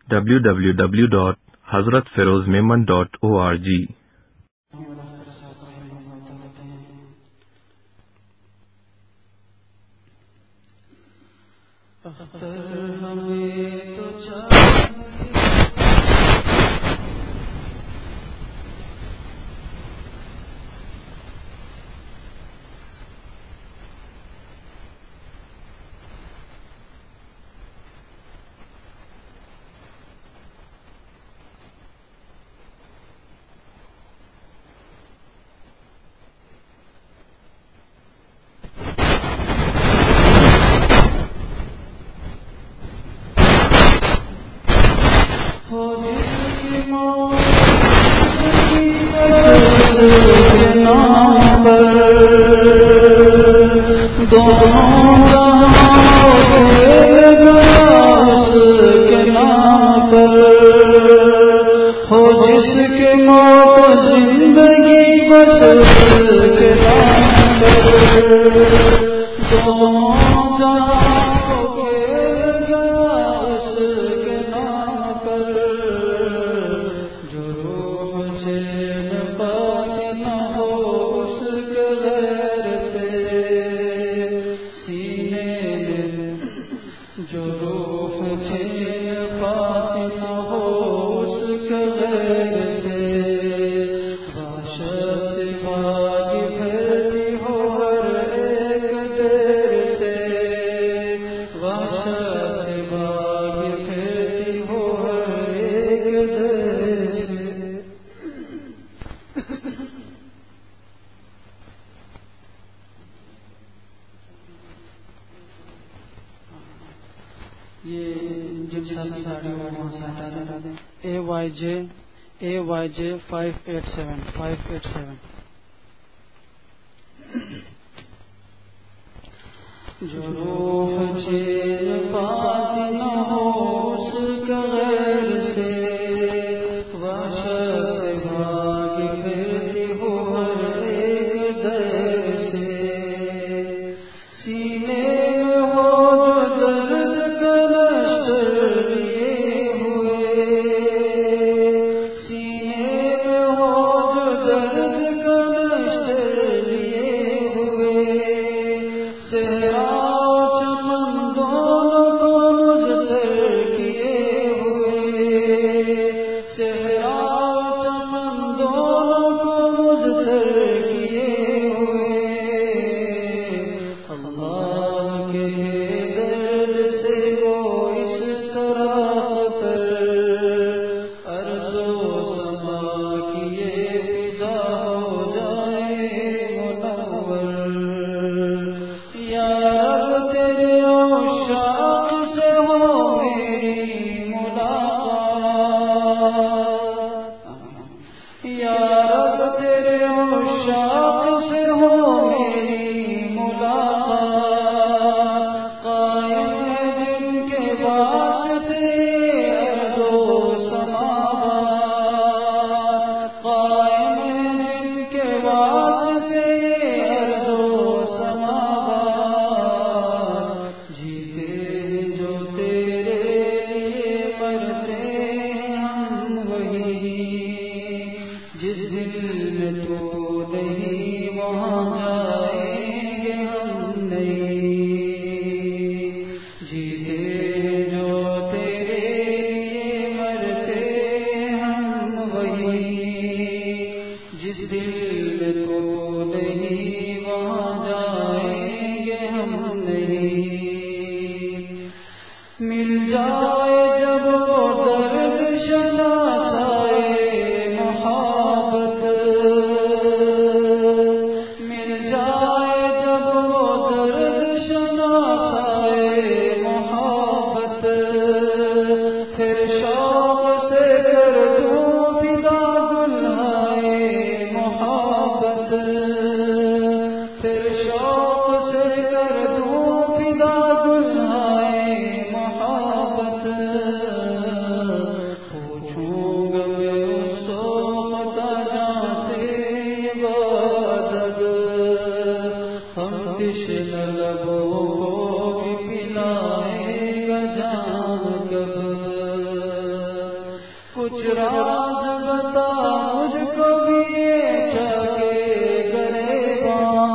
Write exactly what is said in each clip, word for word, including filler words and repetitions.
W W W dot Hazrat Feroz Memon dot O R G. A Y J A Y J five eight seven five eight seven جو روح چین پاتی نہ ہو اس کا غیر سے وحشت بھاگ پھرتی ہو ہر ایک در سے سینے میں ہو جو درد کا نشتر لیے ہوئے سینے میں ہو جو درد کا نشتر لیے ہوئے صحرا کچھ راز بتا مجھ کو بھی چاہے گریباں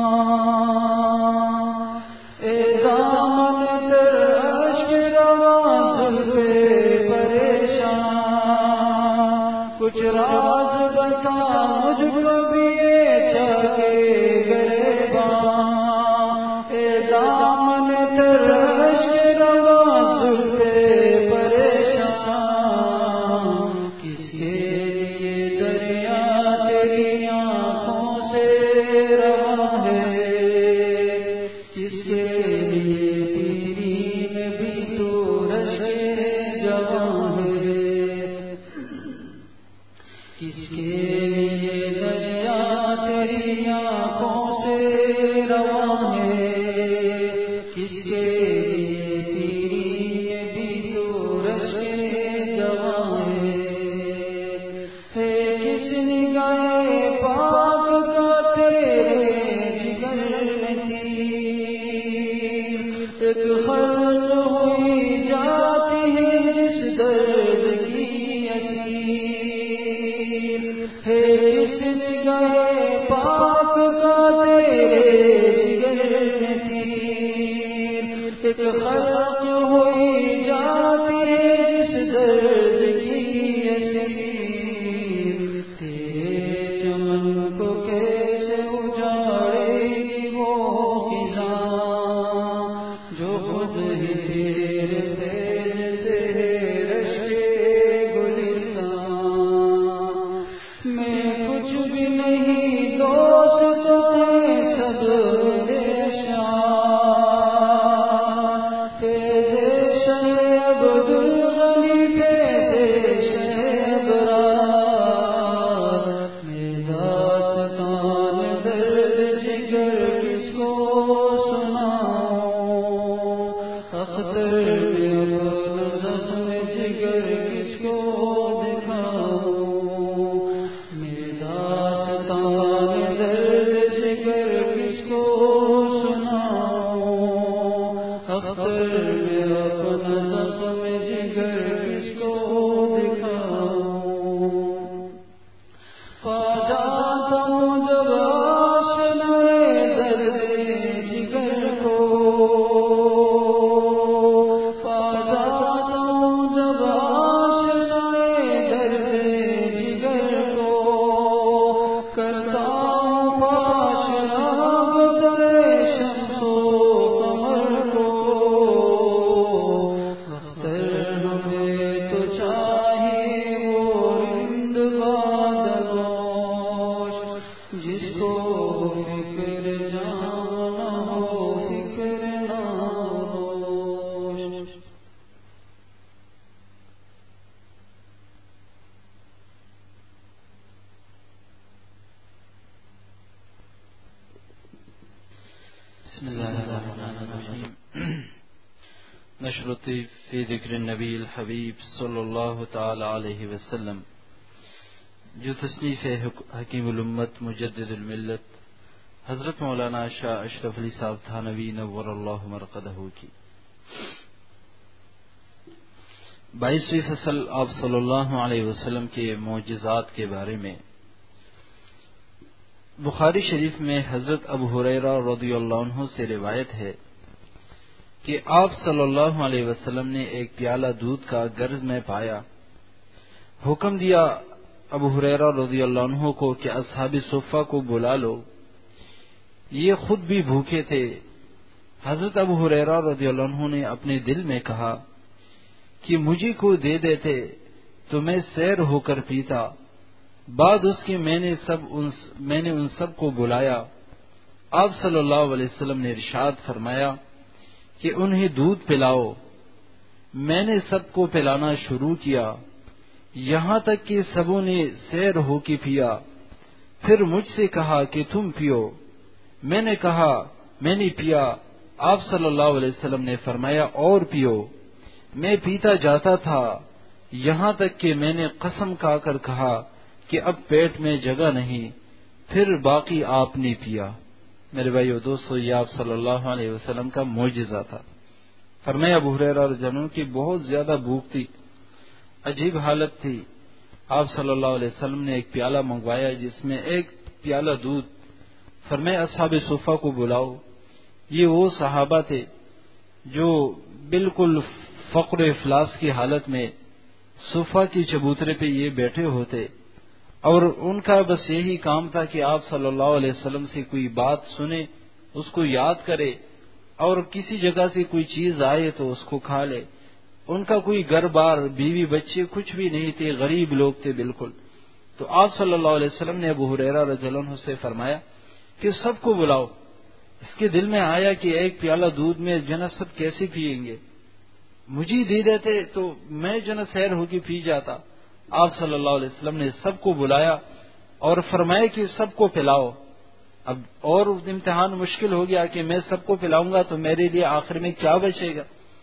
اے دامن تر عشق رواں زلفِ پریشان کچھ راز بتا مجھ کو بھی چاہے گریباں اے دامن تر عشق رواں زلفِ خلق ہوئی جاتی ہے جس درد کی اسیر تیرے چمن کو کیسے اجاڑے گی وہ خزاں جو خود ہی تیرے فیض سے رشتے گلستان میں کچھ بھی نہیں دوست ہے سب بسم اللہ الرحمن الرحیم نشرتی فی ذکر النبی الحبیب صلی اللہ تعالی علیہ وسلم جو تصنیف حکیم الامت مجدد الملت حضرت مولانا شاہ اشرف علی صاحب تھانوی نور اللہ مرقدہ کی بائیسویں فصل آپ صلی اللہ علیہ وسلم کے معجزات کے بارے میں بخاری شریف میں حضرت ابو ہریرہ رضی اللہ عنہ سے روایت ہے کہ آپ صلی اللہ علیہ وسلم نے ایک پیالہ دودھ کا گرز میں پایا، حکم دیا ابو ہریرہ رضی اللہ عنہ کو کہ اصحاب صفہ کو بلا لو، یہ خود بھی بھوکے تھے۔ حضرت ابو ہریرہ رضی اللہ عنہ نے اپنے دل میں کہا کہ مجھے کو دے دیتے تو میں سیر ہو کر پیتا۔ بعد اس کے میں نے سب ان میں نے ان سب کو بلایا۔ آپ صلی اللہ علیہ وسلم نے ارشاد فرمایا کہ انہیں دودھ پلاؤ۔ میں نے سب کو پلانا شروع کیا، یہاں تک کہ سبوں نے سیر ہو کے پیا۔ پھر مجھ سے کہا کہ تم پیو۔ میں نے کہا میں نے پیا۔ آپ صلی اللہ علیہ وسلم نے فرمایا اور پیو۔ میں پیتا جاتا تھا، یہاں تک کہ میں نے قسم کھا کر کہا کہ اب پیٹ میں جگہ نہیں۔ پھر باقی آپ نے پیا۔ میرے بھائیو دوستو، یہ آپ صلی اللہ علیہ وسلم کا معجزہ تھا۔ فرمایا ابو ہریرہ رضی اللہ عنہ کی بہت زیادہ بھوک تھی، عجیب حالت تھی، آپ صلی اللہ علیہ وسلم نے ایک پیالہ منگوایا جس میں ایک پیالہ دودھ. فرمائے اصحاب صفہ کو بلاؤ. یہ وہ صحابہ تھے جو بالکل فقر و افلاس کی حالت میں صفہ کی چبوترے پہ یہ بیٹھے ہوتے اور ان کا بس یہی کام تھا کہ آپ صلی اللہ علیہ وسلم سے کوئی بات سنے, اس کو یاد کرے, اور کسی جگہ سے کوئی چیز آئے تو اس کو کھا لے. ان کا کوئی گھر بار بیوی بچے کچھ بھی نہیں تھے, غریب لوگ تھے بالکل. تو آپ صلی اللہ علیہ وسلم نے ابو ہریرہ رضی اللہ عنہ سے فرمایا کہ سب کو بلاؤ. اس کے دل میں آیا کہ ایک پیالہ دودھ میں جنا سب کیسے پیئیں گے, مجھے دے دیتے تو میں جنا سیر ہو کے پی جاتا. آپ صلی اللہ علیہ وسلم نے سب کو بلایا اور فرمایا کہ سب کو پلاؤ. اب اور امتحان مشکل ہو گیا کہ میں سب کو پلاؤں گا تو میرے لیے آخر میں کیا بچے گا.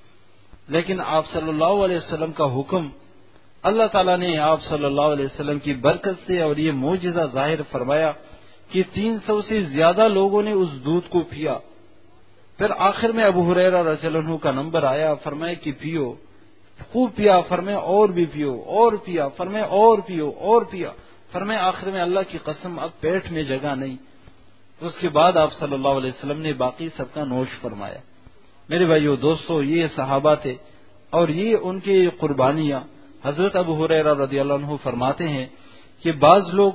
لیکن آپ صلی اللہ علیہ وسلم کا حکم, اللہ تعالیٰ نے آپ صلی اللہ علیہ وسلم کی برکت سے اور یہ معجزہ ظاہر فرمایا کہ تین سو سے زیادہ لوگوں نے اس دودھ کو پیا. پھر آخر میں ابو ہریرہ رضی اللہ عنہ کا نمبر آیا, فرمایا کہ پیو, خوب پیا. فرمایا اور بھی پیو, اور پیا. فرمایا اور پیو, اور پیا. فرمایا آخر میں اللہ کی قسم اب پیٹ میں جگہ نہیں. اس کے بعد آپ صلی اللہ علیہ وسلم نے باقی سب کا نوش فرمایا. میرے بھائیو دوستو, یہ صحابہ تھے اور یہ ان کی قربانیاں. حضرت ابو ہریرہ رضی اللہ عنہ فرماتے ہیں کہ بعض لوگ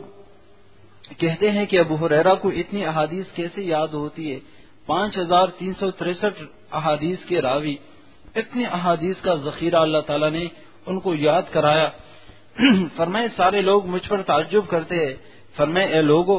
کہتے ہیں کہ ابو ہریرہ کو اتنی احادیث کیسے یاد ہوتی ہے. پانچ ہزار تین سو تریسٹھ احادیث کے راوی, اتنی احادیث کا ذخیرہ اللہ تعالیٰ نے ان کو یاد کرایا. فرمائے سارے لوگ مجھ پر تعجب کرتے ہیں. فرمائے اے لوگوں,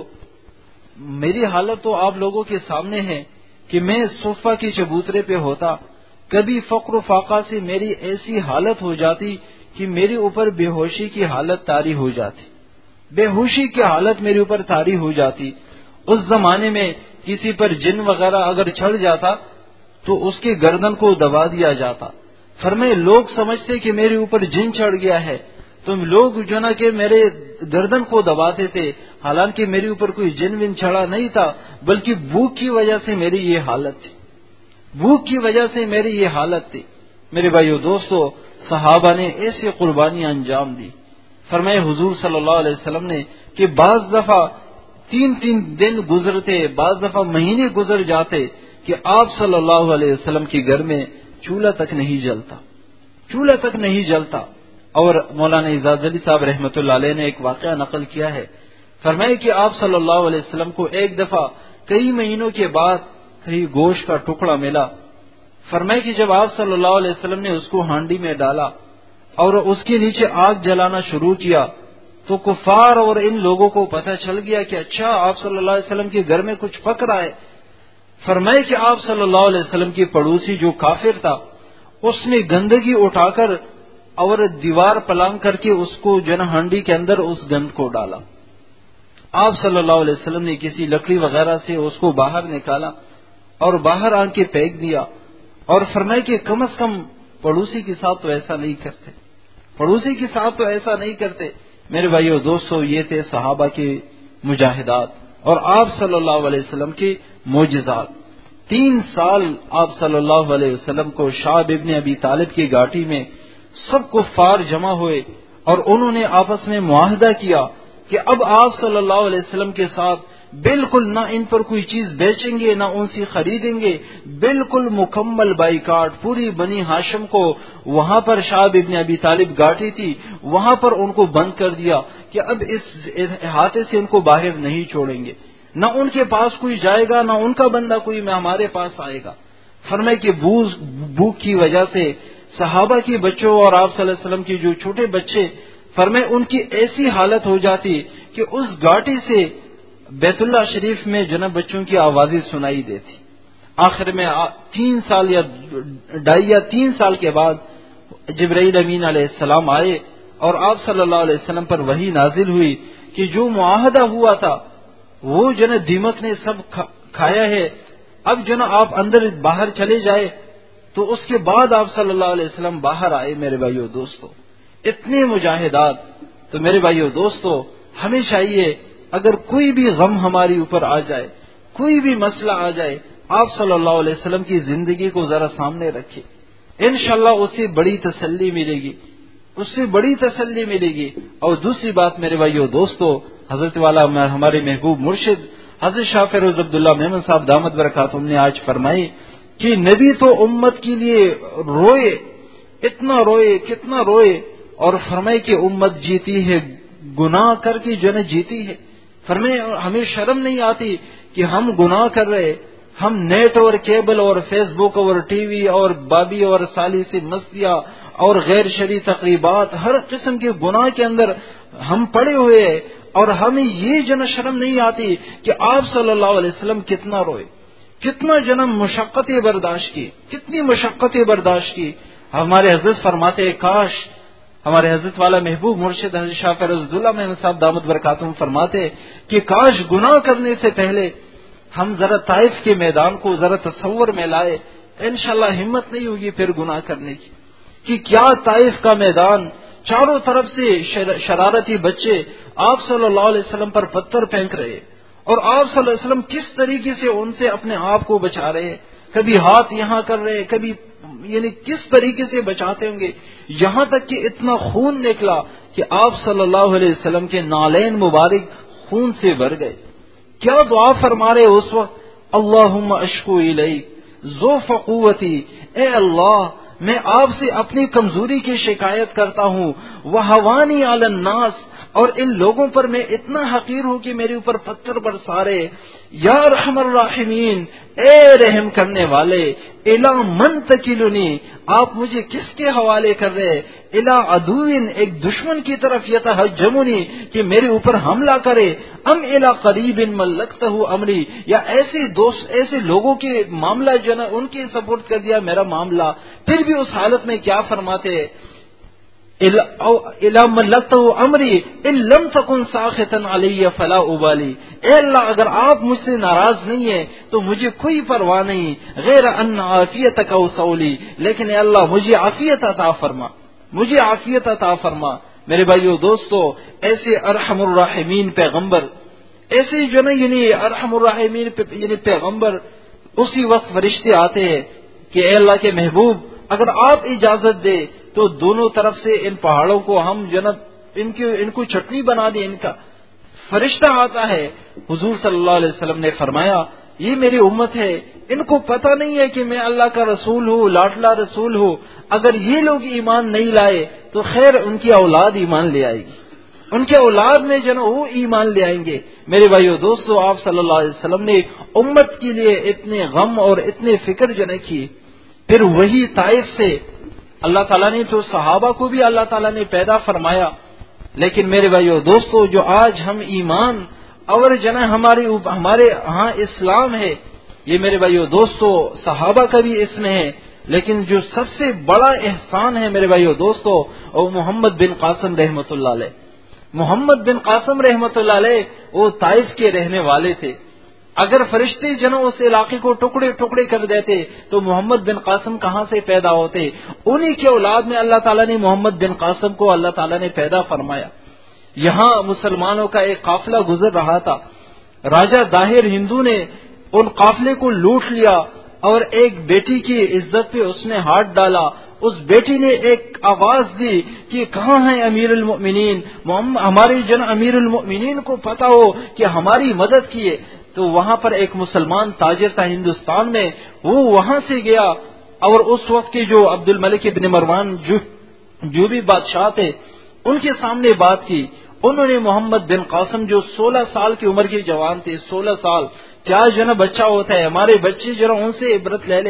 میری حالت تو آپ لوگوں کے سامنے ہے کہ میں صفہ کی چبوترے پہ ہوتا, کبھی فقر و فاقہ سے میری ایسی حالت ہو جاتی کہ میرے اوپر بے ہوشی کی حالت طاری ہو جاتی, بے ہوشی کی حالت میرے اوپر طاری ہو جاتی. اس زمانے میں کسی پر جن وغیرہ اگر چڑھ جاتا تو اس کے گردن کو دبا دیا جاتا. فرمائے لوگ سمجھتے کہ میرے اوپر جن چڑھ گیا ہے, تم لوگ جو نا کہ میرے گردن کو دباتے تھے, حالانکہ میرے اوپر کوئی جن ون چڑھا نہیں تھا, بلکہ بھوک کی وجہ سے میری یہ حالت تھی, بھوک کی وجہ سے میری یہ حالت تھی. میرے بھائیو دوستو, صحابہ نے ایسی قربانیاں انجام دی. فرمائے حضور صلی اللہ علیہ وسلم نے کہ بعض دفعہ تین تین دن گزرتے, بعض دفعہ مہینے گزر جاتے کہ آپ صلی اللہ علیہ وسلم کے گھر میں چولہا تک نہیں جلتا, چولہا تک نہیں جلتا. اور مولانا اعجاز علی صاحب رحمۃ اللہ علیہ نے ایک واقعہ نقل کیا ہے. فرمائے کہ آپ صلی اللہ علیہ وسلم کو ایک دفعہ کئی مہینوں کے بعد کہیں گوشت کا ٹکڑا ملا. فرمائے کہ جب آپ صلی اللہ علیہ وسلم نے اس کو ہانڈی میں ڈالا اور اس کے نیچے آگ جلانا شروع کیا تو کفار اور ان لوگوں کو پتہ چل گیا کہ اچھا آپ صلی اللہ علیہ وسلم کے گھر میں کچھ پک رہا ہے. فرمائے کہ آپ صلی اللہ علیہ وسلم کی پڑوسی جو کافر تھا, اس نے گندگی اٹھا کر اور دیوار پلانگ کر کے اس کو جو نا ہانڈی کے اندر اس گند کو ڈالا. آپ صلی اللہ علیہ وسلم نے کسی لکڑی وغیرہ سے اس کو باہر نکالا اور باہر آن کے پھینک دیا, اور فرمائے کہ کم از کم پڑوسی کے ساتھ تو ایسا نہیں کرتے, پڑوسی کے ساتھ تو ایسا نہیں کرتے. میرے بھائیو دوستو, یہ تھے صحابہ کے مجاہدات اور آپ صلی اللہ علیہ وسلم کے معجزات. تین سال آپ صلی اللہ علیہ وسلم کو شعب ابن ابی طالب کی گھاٹی میں سب کفار جمع ہوئے اور انہوں نے آپس میں معاہدہ کیا کہ اب آپ صلی اللہ علیہ وسلم کے ساتھ بالکل نہ ان پر کوئی چیز بیچیں گے, نہ ان سے خریدیں گے, بالکل مکمل بائیکاٹ. پوری بنی ہاشم کو وہاں پر شعب ابن ابی طالب گاٹی تھی, وہاں پر ان کو بند کر دیا کہ اب اس احاطے سے ان کو باہر نہیں چھوڑیں گے, نہ ان کے پاس کوئی جائے گا, نہ ان کا بندہ کوئی میں ہمارے پاس آئے گا. فرمائے کہ بھوک کی وجہ سے صحابہ کے بچوں اور آپ صلی اللہ علیہ وسلم کے جو چھوٹے بچے, فرمائے ان کی ایسی حالت ہو جاتی کہ اس گاٹی سے بیت اللہ شریف میں جناب بچوں کی آوازیں سنائی دیتی. آخر میں تین سال یا ڈھائی یا تین سال کے بعد جبرائیل امین علیہ السلام آئے اور آپ صلی اللہ علیہ وسلم پر وحی نازل ہوئی کہ جو معاہدہ ہوا تھا وہ جو نا دیمک نے سب کھایا ہے, اب جو نا آپ اندر باہر چلے جائے. تو اس کے بعد آپ صلی اللہ علیہ وسلم باہر آئے. میرے بھائیو دوستو, اتنے مجاہدات. تو میرے بھائیو دوستو, ہمیں چاہیے اگر کوئی بھی غم ہماری اوپر آ جائے, کوئی بھی مسئلہ آ جائے, آپ صلی اللہ علیہ وسلم کی زندگی کو ذرا سامنے رکھیں, انشاءاللہ اسے بڑی تسلی ملے گی. اس سے بڑی تسلی ملے گی۔ اور دوسری بات میرے بھائیو دوستو، حضرت والا ہمارے محبوب مرشد حضرت شاہ فیروز عبداللہ میمن صاحب دامت برکاتہم نے آج فرمائی کہ نبی تو امت کے لیے روئے، اتنا روئے، کتنا روئے، اور فرمائے کہ امت جیتی ہے گناہ کر کے، جو ہے جیتی ہے۔ فرمائے ہمیں شرم نہیں آتی کہ ہم گناہ کر رہے، ہم نیٹ اور کیبل اور فیس بک اور ٹی وی اور بابی اور سالی سے مستیاں اور غیر شرعی تقریبات، ہر قسم کے گناہ کے اندر ہم پڑے ہوئے ہیں، اور ہمیں یہ جن شرم نہیں آتی کہ آپ صلی اللہ علیہ وسلم کتنا روئے، کتنا جنم مشقتیں برداشت کی، کتنی مشقتیں برداشت کی۔ ہمارے حضرت فرماتے کاش، ہمارے حضرت والا محبوب مرشد حضرت شاہ فیروز عبداللہ میمن صاحب دامت برکاتہم فرماتے کہ کاش گناہ کرنے سے پہلے ہم ذرا طائف کے میدان کو ذرا تصور میں لائے، انشاءاللہ ہمت نہیں ہوگی پھر گناہ کرنے کی، کہ کیا طائف کا میدان، چاروں طرف سے شرارتی بچے آپ صلی اللہ علیہ وسلم پر پتھر پھینک رہے، اور آپ صلی اللہ علیہ وسلم کس طریقے سے ان سے اپنے آپ کو بچا رہے، کبھی ہاتھ یہاں کر رہے، کبھی یعنی کس طریقے سے بچاتے ہوں گے، یہاں تک کہ اتنا خون نکلا کہ آپ صلی اللہ علیہ وسلم کے نالین مبارک خون سے بھر گئے۔ کیا دعا فرما رہے اس وقت، اللہم اشکو الیک ضعف قوتی، اے اللہ میں آپ سے اپنی کمزوری کی شکایت کرتا ہوں، وہوانی علی الناس، اور ان لوگوں پر میں اتنا حقیر ہوں کہ میرے اوپر پتھر برسا رہے، یا ارحم الراحمین، اے رحم کرنے والے، الی من تکلنی، آپ مجھے کس کے حوالے کر رہے، الی عدوین، ایک دشمن کی طرف، یتہجمنی، کہ میرے اوپر حملہ کرے، ام الی قریب ملکتہ امری، یا ایسے دوست ایسے لوگوں کے معاملہ جو نا ان کے سپورٹ کر دیا میرا معاملہ۔ پھر بھی اس حالت میں کیا فرماتے، اِلَا مَلَّكْتَهُ أَمْرِي إِن لَّمْ تَكُن سَاخِطًا عَلَيَّ فَلَا أُبَالِي، اے اللہ اگر آپ مجھ سے ناراض نہیں ہیں تو مجھے کوئی پرواہ نہیں، غیر ان عافیتک اوصولی، لیکن اے اللہ مجھے عافیت عطا فرما، مجھے عافیت عطا فرما۔ میرے بھائیو دوستو، ایسے ارحم الراحمین پیغمبر، ایسے جو نا یعنی ارحم الراحمین یعنی پیغمبر، اسی وقت فرشتے آتے ہیں کہ اے اللہ کے محبوب اگر آپ اجازت دے تو دونوں طرف سے ان پہاڑوں کو ہم جنب ان کی ان کو چٹنی بنا دیں۔ ان کا فرشتہ آتا ہے، حضور صلی اللہ علیہ وسلم نے فرمایا یہ میری امت ہے، ان کو پتہ نہیں ہے کہ میں اللہ کا رسول ہوں، لاڈلا رسول ہوں، اگر یہ لوگ ایمان نہیں لائے تو خیر ان کی اولاد ایمان لے آئے گی، ان کے اولاد میں جو وہ ایمان لے آئیں گے۔ میرے بھائیو دوستو، آپ صلی اللہ علیہ وسلم نے امت کے لیے اتنے غم اور اتنے فکر جو نے کی، پھر وہی طائف سے اللہ تعالیٰ نے تو صحابہ کو بھی اللہ تعالیٰ نے پیدا فرمایا، لیکن میرے بھائیو دوستو جو آج ہم ایمان اور جنا ہمارے ہمارے ہاں اسلام ہے، یہ میرے بھائیو دوستو صحابہ کا بھی اس میں ہے، لیکن جو سب سے بڑا احسان ہے میرے بھائیو دوستو وہ محمد بن قاسم رحمۃ اللہ علیہ، محمد بن قاسم رحمۃ اللہ علیہ وہ طائف کے رہنے والے تھے۔ اگر فرشتے جنوں اس علاقے کو ٹکڑے ٹکڑے کر دیتے تو محمد بن قاسم کہاں سے پیدا ہوتے؟ انہی کے اولاد میں اللہ تعالیٰ نے محمد بن قاسم کو اللہ تعالیٰ نے پیدا فرمایا۔ یہاں مسلمانوں کا ایک قافلہ گزر رہا تھا، راجہ داہر ہندو نے ان قافلے کو لوٹ لیا اور ایک بیٹی کی عزت پہ اس نے ہاتھ ڈالا۔ اس بیٹی نے ایک آواز دی کہ کہاں ہے امیر المؤمنین، ہمارے جن امیر المؤمنین کو پتہ ہو کہ ہماری مدد کیے۔ تو وہاں پر ایک مسلمان تاجر تھا ہندوستان میں، وہ وہاں سے گیا اور اس وقت کے جو عبد الملک ابن مروان جو جو بھی بادشاہ تھے ان کے سامنے بات کی۔ انہوں نے محمد بن قاسم جو سولہ سال کی عمر کے جوان تھے، سولہ سال کیا جو نا بچہ ہوتا ہے، ہمارے بچے جو ان سے عبرت لے لے،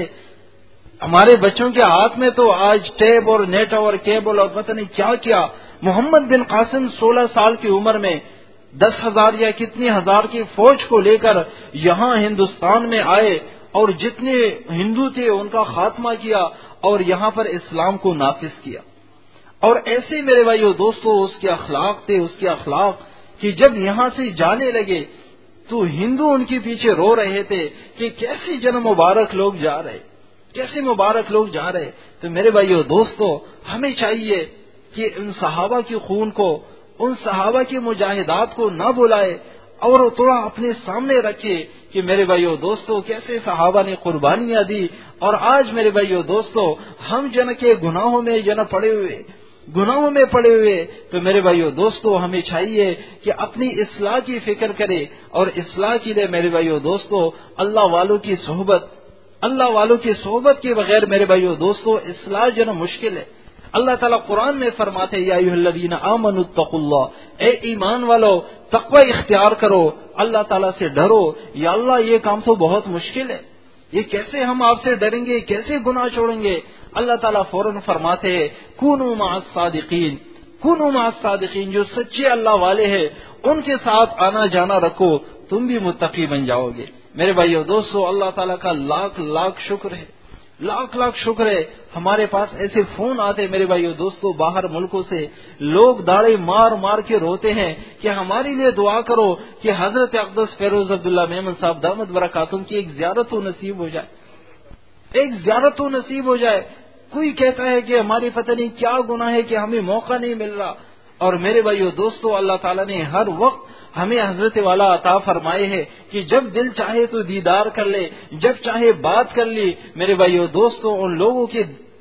ہمارے بچوں کے ہاتھ میں تو آج ٹیب اور نیٹ اور کیبل اور پتہ نہیں کیا کیا۔ محمد بن قاسم سولہ سال کی عمر میں دس ہزار یا کتنی ہزار کی فوج کو لے کر یہاں ہندوستان میں آئے اور جتنے ہندو تھے ان کا خاتمہ کیا اور یہاں پر اسلام کو نافذ کیا۔ اور ایسے میرے بھائیو دوستو اس کے اخلاق تھے، اس کے اخلاق کہ جب یہاں سے جانے لگے تو ہندو ان کے پیچھے رو رہے تھے کہ کیسے جن مبارک لوگ جا رہے، کیسے مبارک لوگ جا رہے۔ تو میرے بھائیو دوستو ہمیں چاہیے کہ ان صحابہ کے خون کو، ان صحابہ کی مجاہدات کو نہ بلائے اور تھوڑا اپنے سامنے رکھے کہ میرے بھائیو دوستو کیسے صحابہ نے قربانیاں دی۔ اور آج میرے بھائیو دوستو ہم جن کے گناہوں میں جن پڑے ہوئے، گناہوں میں پڑے ہوئے، تو میرے بھائیو دوستو ہمیں چاہیے کہ اپنی اصلاح کی فکر کرے، اور اصلاح کے لیے میرے بھائیو دوستو اللہ والوں کی صحبت اللہ والوں کی صحبت کے بغیر میرے بھائیو دوستو اصلاح جو نا مشکل ہے۔ اللہ تعالیٰ قرآن میں فرماتے یا ایھا الذین آمنوا اتقوا اللہ، اے ایمان والو تقوی اختیار کرو، اللہ تعالیٰ سے ڈرو۔ یا اللہ یہ کام تو بہت مشکل ہے، یہ کیسے ہم آپ سے ڈریں گے، کیسے گناہ چھوڑیں گے؟ اللہ تعالیٰ فوراً فرماتے ہیں کونوا مع الصادقین، کونوا مع الصادقین، جو سچے اللہ والے ہیں ان کے ساتھ آنا جانا رکھو، تم بھی متقی بن جاؤ گے۔ میرے بھائیو دوستو اللہ تعالیٰ کا لاکھ لاکھ شکر ہے، لاکھ لاکھ شکر ہے، ہمارے پاس ایسے فون آتے میرے بھائیو دوستو باہر ملکوں سے، لوگ داڑھی مار مار کے روتے ہیں کہ ہمارے لیے دعا کرو کہ حضرت اقدس فیروز عبداللہ میمن صاحب دامت برکاتہم کی ایک زیارت و نصیب ہو جائے، ایک زیارت و نصیب ہو جائے۔ کوئی کہتا ہے کہ ہماری پتہ نہیں کیا گناہ ہے کہ ہمیں موقع نہیں مل رہا، اور میرے بھائیو دوستو اللہ تعالیٰ نے ہر وقت ہمیں حضرت والا عطا فرمائے ہے کہ جب دل چاہے تو دیدار کر لے، جب چاہے بات کر لی۔ میرے بھائیو دوستو ان لوگوں کے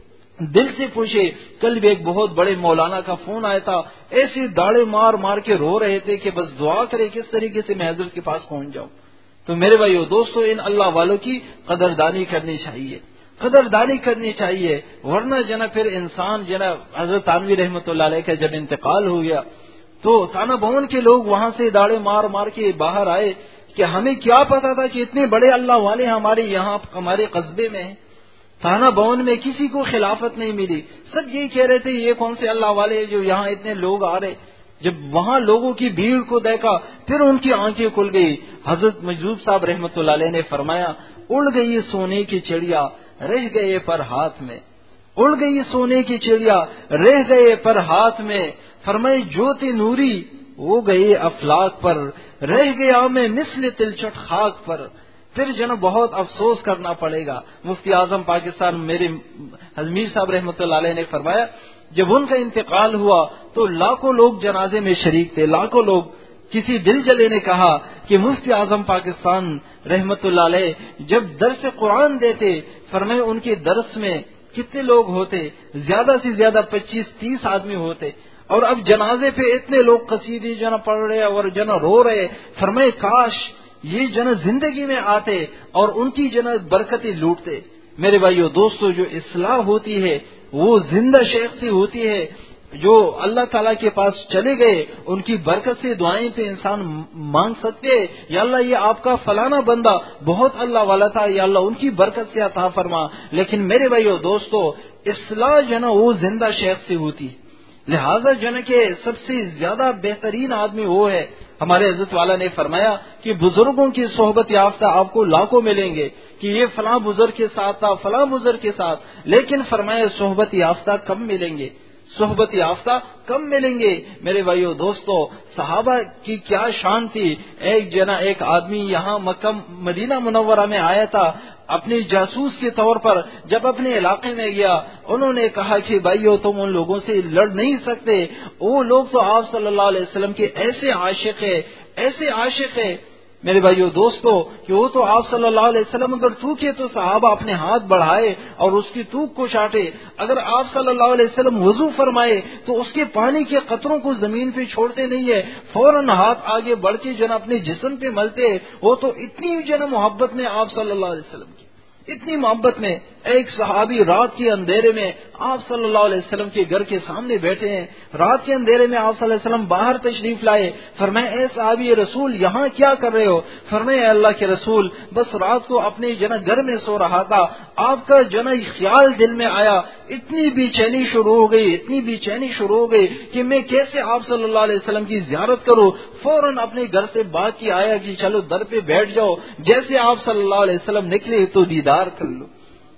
دل سے پوچھے، کل بھی ایک بہت بڑے مولانا کا فون آیا تھا، ایسی داڑے مار مار کے رو رہے تھے کہ بس دعا کرے کس طریقے سے میں حضرت کے پاس پہنچ جاؤں۔ تو میرے بھائیو دوستو ان اللہ والوں کی قدردانی کرنی چاہیے، قدردانی کرنی چاہیے، ورنہ جنا پھر انسان جنا حضرت تانوی رحمۃ اللہ علیہ کا جب انتقال ہو گیا تو تانا بھون کے لوگ وہاں سے داڑے مار مار کے باہر آئے کہ ہمیں کیا پتا تھا کہ اتنے بڑے اللہ والے ہمارے یہاں ہمارے قصبے میں ہیں۔ تانا بھون میں کسی کو خلافت نہیں ملی، سب یہی کہہ رہے تھے یہ کون سے اللہ والے جو یہاں اتنے لوگ آ رہے۔ جب وہاں لوگوں کی بھیڑ کو دیکھا پھر ان کی آنکھیں کھل گئی۔ حضرت مجذوب صاحب رحمۃ اللہ علیہ نے فرمایا اڑ گئی سونے کی چڑیا رہ گئے پر ہاتھ میں، اڑ گئی سونے کی چڑیا رہ گئے پر ہاتھ میں، فرمائے جوتی نوری وہ گئے افلاک پر، رہ گیا میں مثل تلچٹ خاک پر۔ پھر جو نا بہت افسوس کرنا پڑے گا۔ مفتی اعظم پاکستان میرے حضمیر صاحب رحمۃ اللہ علیہ نے فرمایا جب ان کا انتقال ہوا تو لاکھوں لوگ جنازے میں شریک تھے، لاکھوں لوگ۔ کسی دل جلے نے کہا کہ مفتی اعظم پاکستان رحمۃ اللہ علیہ جب درس قرآن دیتے، فرمائے ان کے درس میں کتنے لوگ ہوتے؟ زیادہ سے زیادہ پچیس تیس آدمی ہوتے، اور اب جنازے پہ اتنے لوگ قصیدے جنا پڑھ رہے اور جنا رو رہے۔ فرمائے کاش یہ جنا زندگی میں آتے اور ان کی جنا برکتیں لوٹتے۔ میرے بھائیو دوستو جو اصلاح ہوتی ہے وہ زندہ شیخ سے ہوتی ہے، جو اللہ تعالیٰ کے پاس چلے گئے ان کی برکت سے دعائیں پہ انسان مانگ سکتے ہیں، یا اللہ یہ آپ کا فلانا بندہ بہت اللہ والا تھا، یا اللہ ان کی برکت سے عطا فرما۔ لیکن میرے بھائیو دوستو اصلاح جنا وہ زندہ شیخ سے ہوتی ہے، لہذا جن کے سب سے زیادہ بہترین آدمی وہ ہے۔ ہمارے حضرت والا نے فرمایا کہ بزرگوں کی صحبت یافتہ آپ کو لاکھوں ملیں گے کہ یہ فلاں بزرگ کے ساتھ تھا، فلاں بزرگ کے ساتھ، لیکن فرمایا صحبت یافتہ کم ملیں گے، صحبت یافتہ کم ملیں گے۔ میرے بھائیو دوستو صحابہ کی کیا شان تھی۔ ایک جنا ایک آدمی یہاں مکہ مدینہ منورہ میں آیا تھا اپنے جاسوس کے طور پر، جب اپنے علاقے میں گیا انہوں نے کہا کہ بھائیو تم ان لوگوں سے لڑ نہیں سکتے، وہ لوگ تو آپ صلی اللہ علیہ وسلم کے ایسے عاشق ہیں، ایسے عاشق ہیں میرے بھائیو دوستو کہ وہ تو آپ صلی اللہ علیہ وسلم اگر تھوکے تو صحابہ اپنے ہاتھ بڑھائے اور اس کی تھوک کو چاٹے، اگر آپ صلی اللہ علیہ وسلم وضو فرمائے تو اس کے پانی کے قطروں کو زمین پہ چھوڑتے نہیں ہے، فوراً ہاتھ آگے بڑھ کے جن اپنے جسم پہ ملتے۔ وہ تو اتنی جن محبت میں آپ صلی اللہ علیہ وسلم کی، اتنی محبت میں ایک صحابی رات کے اندھیرے میں آپ صلی اللہ علیہ وسلم کے گھر کے سامنے بیٹھے ہیں، رات کے اندھیرے میں آپ صلی اللہ علیہ وسلم باہر تشریف لائے، فرمائے اے صحابی رسول یہاں کیا کر رہے ہو؟ فرمائے اے اللہ کے رسول بس رات کو اپنے جنا گھر میں سو رہا تھا، آپ کا جنا خیال دل میں آیا، اتنی بے چینی شروع ہو گئی، اتنی بے چینی شروع ہو گئی کہ میں کیسے آپ صلی اللہ علیہ وسلم کی زیارت کروں۔ فوراً اپنے گھر سے باغ کی آیا کہ چلو در پہ بیٹھ جاؤ، جیسے آپ صلی اللہ علیہ وسلم نکلے تو دیدار کر لو،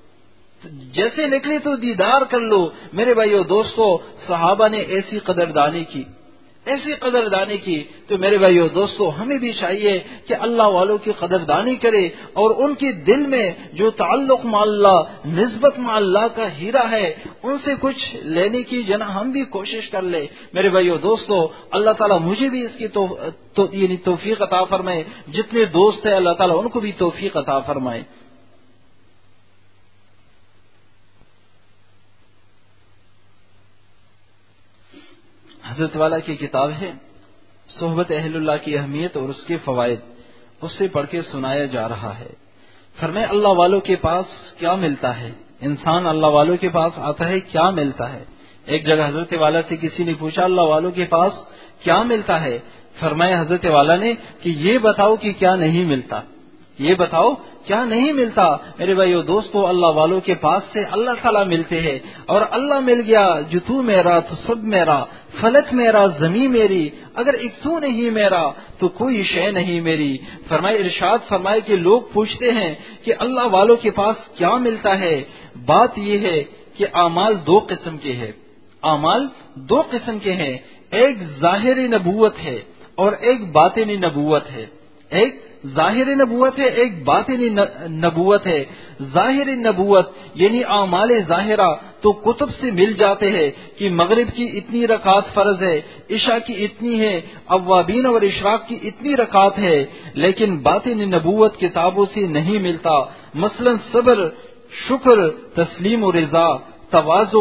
جیسے نکلے تو دیدار کر لو۔ میرے بھائیو دوستو صحابہ نے ایسی قدردانی کی، ایسی قدردانی کی، تو میرے بھائیو دوستو ہمیں بھی چاہیے کہ اللہ والوں کی قدردانی کرے اور ان کے دل میں جو تعلق مع اللہ، نسبت مع اللہ کا ہیرا ہے ان سے کچھ لینے کی جنا ہم بھی کوشش کر لیں۔ میرے بھائیو دوستو اللہ تعالیٰ مجھے بھی اس کی تو, تو یعنی توفیق عطا فرمائے، جتنے دوست ہیں اللہ تعالیٰ ان کو بھی توفیق عطا فرمائے۔ حضرت والا کی کتاب ہے صحبت اہل اللہ کی اہمیت اور اس کے فوائد، اس سے پڑھ کے سنایا جا رہا ہے۔ فرمائے اللہ والوں کے پاس کیا ملتا ہے، انسان اللہ والوں کے پاس آتا ہے کیا ملتا ہے۔ ایک جگہ حضرت والا سے کسی نے پوچھا اللہ والوں کے پاس کیا ملتا ہے، فرمائے حضرت والا نے کہ یہ بتاؤ کہ کیا نہیں ملتا، یہ بتاؤ کیا نہیں ملتا۔ میرے بھائیو دوستو، اللہ والوں کے پاس سے اللہ تعالیٰ ملتے ہیں، اور اللہ مل گیا جو تو میرا تو سب میرا، فلک میرا زمین میری، اگر ایک تو نہیں میرا تو کوئی شے نہیں میری۔ فرمائے ارشاد فرمائے کہ لوگ پوچھتے ہیں کہ اللہ والوں کے پاس کیا ملتا ہے، بات یہ ہے کہ اعمال دو قسم کے ہیں، اعمال دو قسم کے ہیں، ایک ظاہر نبوت ہے اور ایک باطنی نبوت ہے، ایک ظاہر نبوت ہے ایک باطنی نبوت ہے۔ ظاہر نبوت یعنی اعمال ظاہرہ تو کتب سے مل جاتے ہیں کہ مغرب کی اتنی رکعت فرض ہے، عشاء کی اتنی ہے، اوابین اور اشراق کی اتنی رکعت ہے، لیکن باطنی نبوت کتابوں سے نہیں ملتا۔ مثلا صبر، شکر، تسلیم و رضا، تواضع،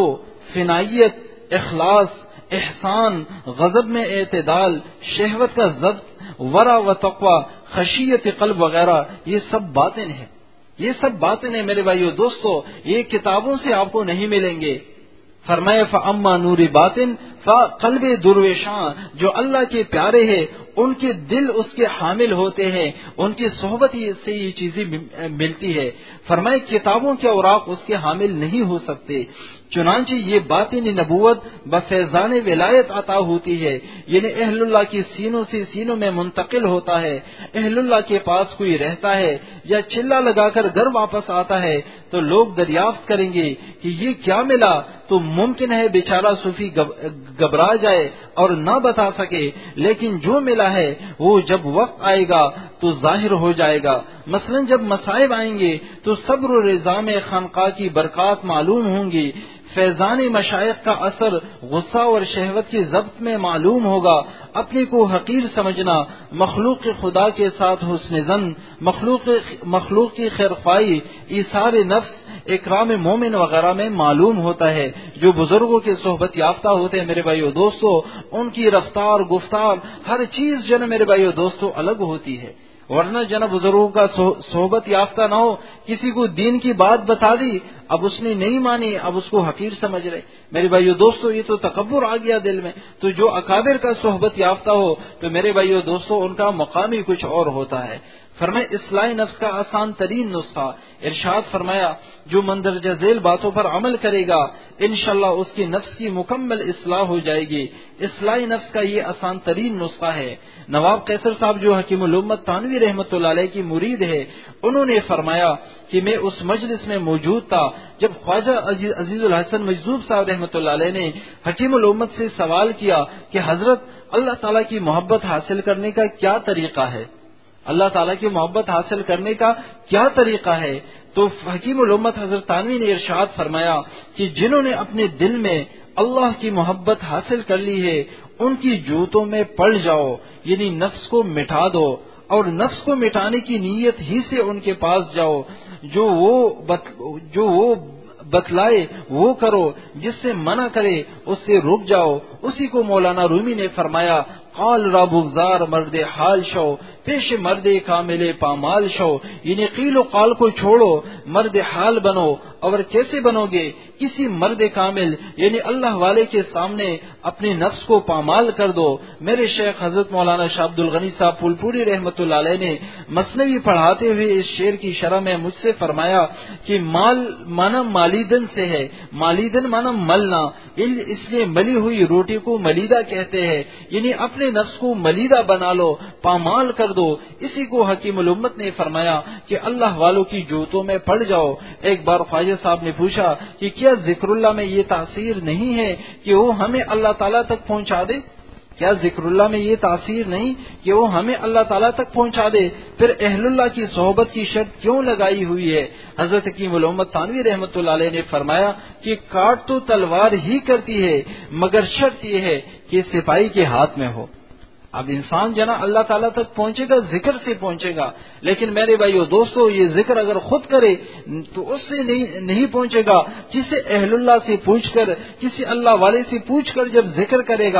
فنائیت، اخلاص، احسان، غضب میں اعتدال، شہوت کا ضبط، ورع و تقوی، خشیت قلب وغیرہ، یہ سب باطن ہے، یہ سب باطن ہے میرے بھائیو دوستو، یہ کتابوں سے آپ کو نہیں ملیں گے۔ فرمائے فاما نور باطن فقلب درویشاں، جو اللہ کے پیارے ہیں ان کے دل اس کے حامل ہوتے ہیں، ان کی صحبت سے یہ چیزیں ملتی ہے۔ فرمائے کتابوں کے اوراق اس کے حامل نہیں ہو سکتے، چنانچہ یہ باطنی نبوت بفیضان ولایت عطا ہوتی ہے، یعنی اہل اللہ کی سینوں سے سینوں میں منتقل ہوتا ہے۔ اہل اللہ کے پاس کوئی رہتا ہے یا چلا لگا کر گھر واپس آتا ہے تو لوگ دریافت کریں گے کہ یہ کیا ملا، تو ممکن ہے بیچارہ صوفی گھبرا جائے اور نہ بتا سکے، لیکن جو ملا ہے وہ جب وقت آئے گا تو ظاہر ہو جائے گا۔ مثلا جب مصائب آئیں گے تو صبر و رضا میں خانقاہ کی برکات معلوم ہوں گی، فیضان مشائخ کا اثر غصہ اور شہوت کی ضبط میں معلوم ہوگا، اپنے کو حقیر سمجھنا، مخلوق خدا کے ساتھ حسن زن، مخلوق مخلوق کی خیرخواہی، ایثار نفس، اکرام مومن وغیرہ میں معلوم ہوتا ہے۔ جو بزرگوں کے صحبت یافتہ ہوتے ہیں میرے بھائیو دوستو، ان کی رفتار، گفتار، ہر چیز جو ہے میرے بھائیو دوستو الگ ہوتی ہے، ورنہ جناب بزرگوں کا صحبت یافتہ نہ ہو، کسی کو دین کی بات بتا دی، اب اس نے نہیں مانی، اب اس کو حقیر سمجھ رہے۔ میرے بھائیو دوستو یہ تو تکبر آ گیا دل میں۔ تو جو اکابر کا صحبت یافتہ ہو تو میرے بھائیو دوستو ان کا مقام ہی کچھ اور ہوتا ہے۔ فرمائے اصلاح نفس کا آسان ترین نسخہ، ارشاد فرمایا جو مندرجہ ذیل باتوں پر عمل کرے گا انشاءاللہ اس کی نفس کی مکمل اصلاح ہو جائے گی۔ اصلاح نفس کا یہ آسان ترین نسخہ ہے۔ نواب قیصر صاحب جو حکیم الامت تھانوی رحمۃ اللہ علیہ کی مرید ہے، انہوں نے فرمایا کہ میں اس مجلس میں موجود تھا جب خواجہ عزیز الحسن مجذوب صاحب رحمۃ اللہ علیہ نے حکیم الامت سے سوال کیا کہ حضرت اللہ تعالیٰ کی محبت حاصل کرنے کا کیا طریقہ ہے، اللہ تعالیٰ کی محبت حاصل کرنے کا کیا طریقہ ہے؟ تو حکیم الامت حضرت تھانوی نے ارشاد فرمایا کہ جنہوں نے اپنے دل میں اللہ کی محبت حاصل کر لی ہے ان کی جوتوں میں پڑ جاؤ، یعنی نفس کو مٹا دو، اور نفس کو مٹانے کی نیت ہی سے ان کے پاس جاؤ، جو وہ بت جو وہ بتلائے وہ کرو، جس سے منع کرے اس سے رک جاؤ۔ اسی کو مولانا رومی نے فرمایا قال را بغزار مرد حال شو، پیش مرد کامل پامال شو، یعنی قیل و قال کو چھوڑو، مرد حال بنو۔ اور کیسے بنو گے؟ کسی مرد کامل یعنی اللہ والے کے سامنے اپنے نفس کو پامال کر دو۔ میرے شیخ حضرت مولانا شاہ عبد الغنی صاحب پھولپوری رحمۃ اللہ علیہ نے مثنوی پڑھاتے ہوئے اس شعر کی شرح میں مجھ سے فرمایا کہ مال مانا مالیدن سے ہے، مالیدن مانا ملنا، اس لیے ملی ہوئی روٹی کو ملیدہ کہتے ہیں، یعنی اپنے نفس کو ملیدہ بنا لو، پامال کر دو۔ اسی کو حکیم الامت نے فرمایا کہ اللہ والوں کی جوتوں میں پڑ جاؤ۔ ایک بار خواجہ صاحب نے پوچھا کہ کیا ذکر اللہ میں یہ تاثیر نہیں ہے کہ وہ ہمیں اللہ تعالیٰ تک پہنچا دے؟ کیا ذکر اللہ میں یہ تاثیر نہیں کہ وہ ہمیں اللہ تعالیٰ تک پہنچا دے؟ پھر اہل اللہ کی صحبت کی شرط کیوں لگائی ہوئی ہے؟ حضرت حکیم الامت تھانوی رحمۃ اللہ علیہ نے فرمایا کہ کاٹ تو تلوار ہی کرتی ہے مگر شرط یہ ہے کہ سپاہی کے ہاتھ میں ہو۔ اب انسان جنا اللہ تعالیٰ تک پہنچے گا ذکر سے پہنچے گا، لیکن میرے بھائیو دوستو یہ ذکر اگر خود کرے تو اس سے نہیں نہیں پہنچے گا، کسی اہل اللہ سے پوچھ کر، کسی اللہ والے سے پوچھ کر جب ذکر کرے گا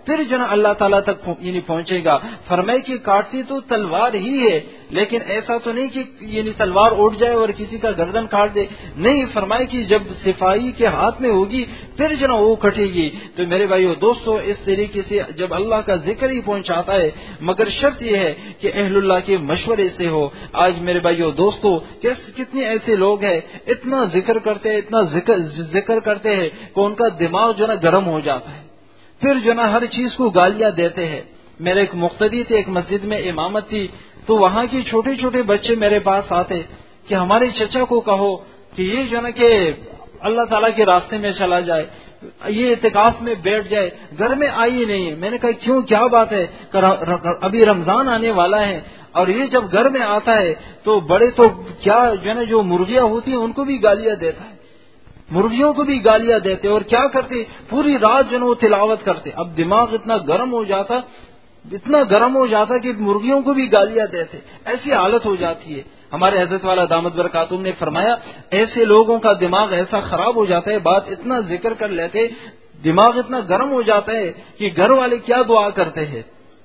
پھر جو نا اللہ تعالیٰ تک یعنی پہنچے گا. فرمائے کہ کاٹتی تو تلوار ہی ہے، لیکن ایسا تو نہیں کہ یعنی تلوار اٹھ جائے اور کسی کا گردن کاٹ دے. نہیں، فرمائے کہ جب صفائی کے ہاتھ میں ہوگی پھر جو نا وہ کٹے گی. تو میرے بھائیو دوستو، اس طریقے سے جب اللہ کا ذکر ہی پہنچاتا ہے، مگر شرط یہ ہے کہ اہل اللہ کے مشورے سے ہو. آج میرے بھائیو دوستو کتنے ایسے لوگ ہیں اتنا ذکر کرتے ہیں، اتنا ذکر ذکر کرتے ہیں کہ ان کا دماغ جو نا گرم ہو جاتا ہے، پھر جو نا ہر چیز کو گالیاں دیتے ہیں. میرے ایک مقتدی تھے، ایک مسجد میں امامت تھی، تو وہاں کے چھوٹے چھوٹے بچے میرے پاس آتے کہ ہمارے چچا کو کہو کہ یہ جو نا کہ اللہ تعالیٰ کے راستے میں چلا جائے، یہ اعتکاف میں بیٹھ جائے، گھر میں آئی نہیں. میں نے کہا کیوں، کیا بات ہے؟ ابھی رمضان آنے والا ہے اور یہ جب گھر میں آتا ہے تو بڑے تو کیا جو ہے نا جو مرغیاں ہوتی ہیں ان کو بھی گالیاں دیتا ہے، مرغیوں کو بھی گالیاں دیتے اور کیا کرتے، پوری رات جو ہے وہ تلاوت کرتے. اب دماغ اتنا گرم ہو جاتا اتنا گرم ہو جاتا کہ مرغیوں کو بھی گالیاں دیتے. ایسی حالت ہو جاتی ہے. ہمارے حضرت والا دامت برکاتہم نے فرمایا ایسے لوگوں کا دماغ ایسا خراب ہو جاتا ہے، بات اتنا ذکر کر لیتے، دماغ اتنا گرم ہو جاتا ہے کہ گھر والے کیا دعا کرتے ہیں،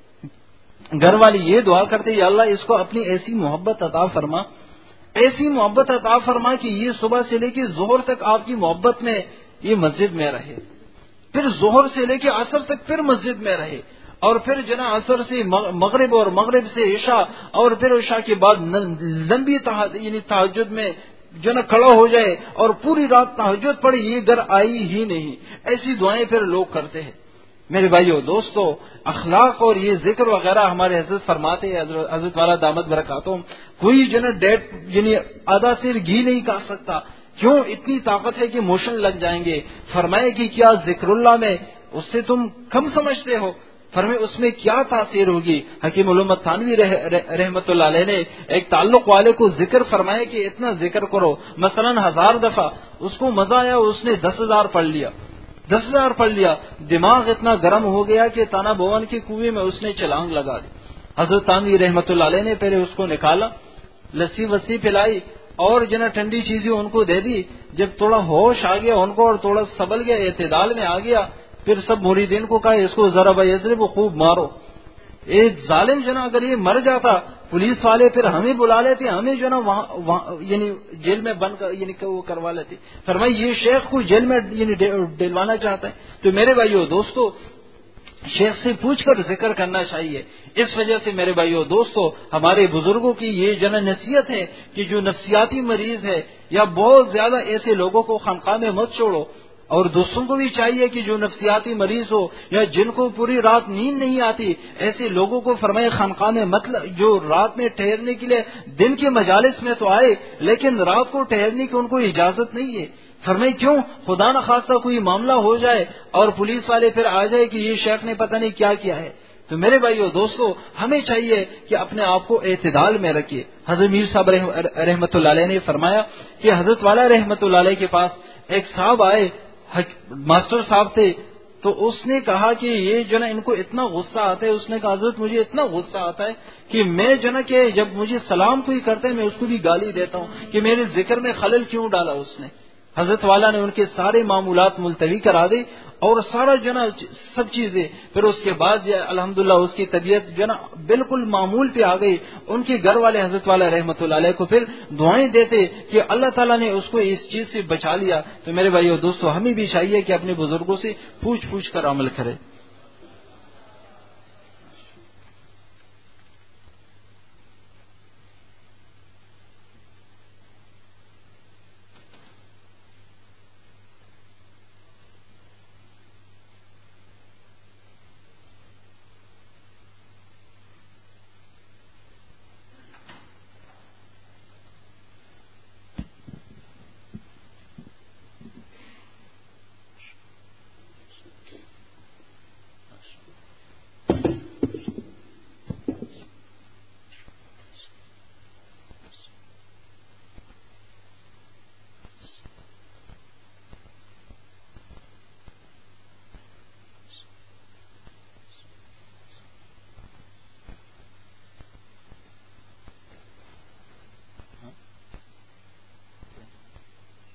گھر والے یہ دعا کرتے یا اللہ اس کو اپنی ایسی محبت عطا فرما، ایسی محبت عطا فرما کہ یہ صبح سے لے کے ظہر تک آپ کی محبت میں یہ مسجد میں رہے، پھر ظہر سے لے کے عصر تک پھر مسجد میں رہے، اور پھر جنا عصر سے مغرب اور مغرب سے عشاء، اور پھر عشاء کے بعد لمبی یعنی تہجد میں جو نا کھڑا ہو جائے اور پوری رات تہجد پڑے، یہ گھر آئی ہی نہیں. ایسی دعائیں پھر لوگ کرتے ہیں. میرے بھائیو دوستو، اخلاق اور یہ ذکر وغیرہ ہمارے حضرت فرماتے ہیں، حضرت والا دامت برکاتہم، کوئی جو نا ڈیٹ یعنی آدھا سیر گھی نہیں کھا سکتا. کیوں؟ اتنی طاقت ہے کہ موشن لگ جائیں گے. فرمائے کہ کیا ذکر اللہ میں اس سے تم کم سمجھتے ہو؟ فرمائے اس میں کیا تاثیر ہوگی. حکیم علومت تھانوی رح رحمت اللہ علیہ نے ایک تعلق والے کو ذکر فرمائے کہ اتنا ذکر کرو، مثلا ہزار دفعہ. اس کو مزہ آیا، اس نے دس ہزار پڑھ لیا، دس ہزار پڑھ لیا. دماغ اتنا گرم ہو گیا کہ تانا بھون کے کنویں میں اس نے چھلانگ لگا دی. حضرت تھانوی رحمت اللہ علیہ نے پہلے اس کو نکالا، لسی وسی پلائی اور جنا ٹھنڈی چیزیں ان کو دے دی. جب تھوڑا ہوش آ گیا ان کو اور تھوڑا سبل گیا، اعتدال میں آ گیا، پھر سب مریدین کو کہا اس کو ذرا بیضرب کو خوب مارو. ایک ظالم جو نا اگر یہ مر جاتا، پولیس والے پھر ہمیں بلا لیتے، ہمیں جو نا وہاں یعنی جیل میں بند یعنی وہ کروا لیتے. فرمائی یہ شیخ کو جیل میں یعنی ڈلوانا چاہتا ہے. تو میرے بھائیو دوستو، شیخ سے پوچھ کر ذکر کرنا چاہیے. اس وجہ سے میرے بھائیو دوستو، ہمارے بزرگوں کی یہ جنا نصیحت ہے کہ جو نفسیاتی مریض ہے یا بہت زیادہ ایسے لوگوں کو خانقاہ میں مت چھوڑو. اور دوستوں کو بھی چاہیے کہ جو نفسیاتی مریض ہو یا جن کو پوری رات نیند نہیں آتی، ایسے لوگوں کو فرمائے خانقاہ میں مطلب جو رات میں ٹھہرنے کے لیے دن کے مجالس میں تو آئے، لیکن رات کو ٹھہرنے کی ان کو اجازت نہیں ہے. فرمائے کیوں؟ خدا نہ خواستہ کوئی معاملہ ہو جائے اور پولیس والے پھر آ جائے کہ یہ شیخ نے پتہ نہیں کیا کیا ہے. تو میرے بھائیو دوستو، ہمیں چاہیے کہ اپنے آپ کو اعتدال میں رکھیے. حضرت میر صاحب رحمت اللہ علیہ نے فرمایا کہ حضرت والا رحمت اللہ علیہ کے پاس ایک صاحب آئے، ماسٹر صاحب تھے. تو اس نے کہا کہ یہ جو نا ان کو اتنا غصہ آتا ہے. اس نے کہا حضرت مجھے اتنا غصہ آتا ہے کہ میں جو نا کہ جب مجھے سلام کوئی کرتا ہے میں اس کو بھی گالی دیتا ہوں کہ میرے ذکر میں خلل کیوں ڈالا اس نے. حضرت والا نے ان کے سارے معمولات ملتوی کرا دی اور سارا جو نا سب چیزیں. پھر اس کے بعد الحمدللہ اس کی طبیعت جو نا بالکل معمول پہ آ گئی. ان کے گھر والے حضرت والا رحمت اللہ علیہ کو پھر دعائیں دیتے کہ اللہ تعالیٰ نے اس کو اس چیز سے بچا لیا. تو میرے بھائیو دوستو، ہمیں بھی چاہیے کہ اپنے بزرگوں سے پوچھ پوچھ کر عمل کرے.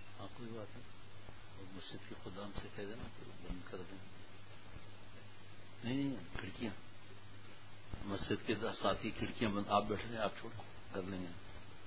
مسجد کے خدام سے کہہ دینا بند کر دیں. نہیں کھڑکیاں مسجد کے ساتھ ہی کھڑکیاں بند. آپ بیٹھ رہے آپ چھوڑ کر لیں گے.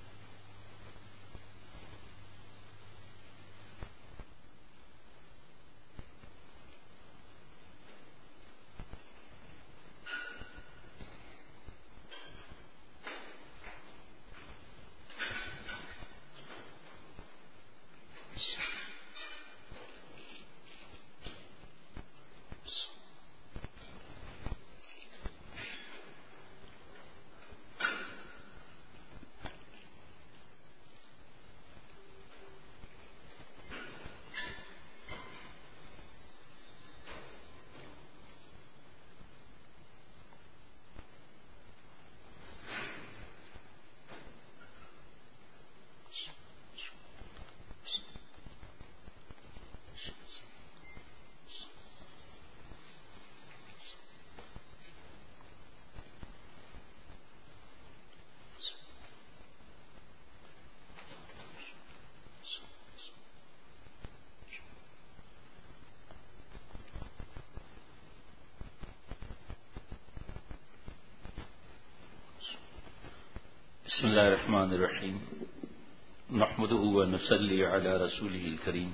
بسم اللہ الرحمن الرحیم نحمدہ ونصلی علی رسولہ الکریم.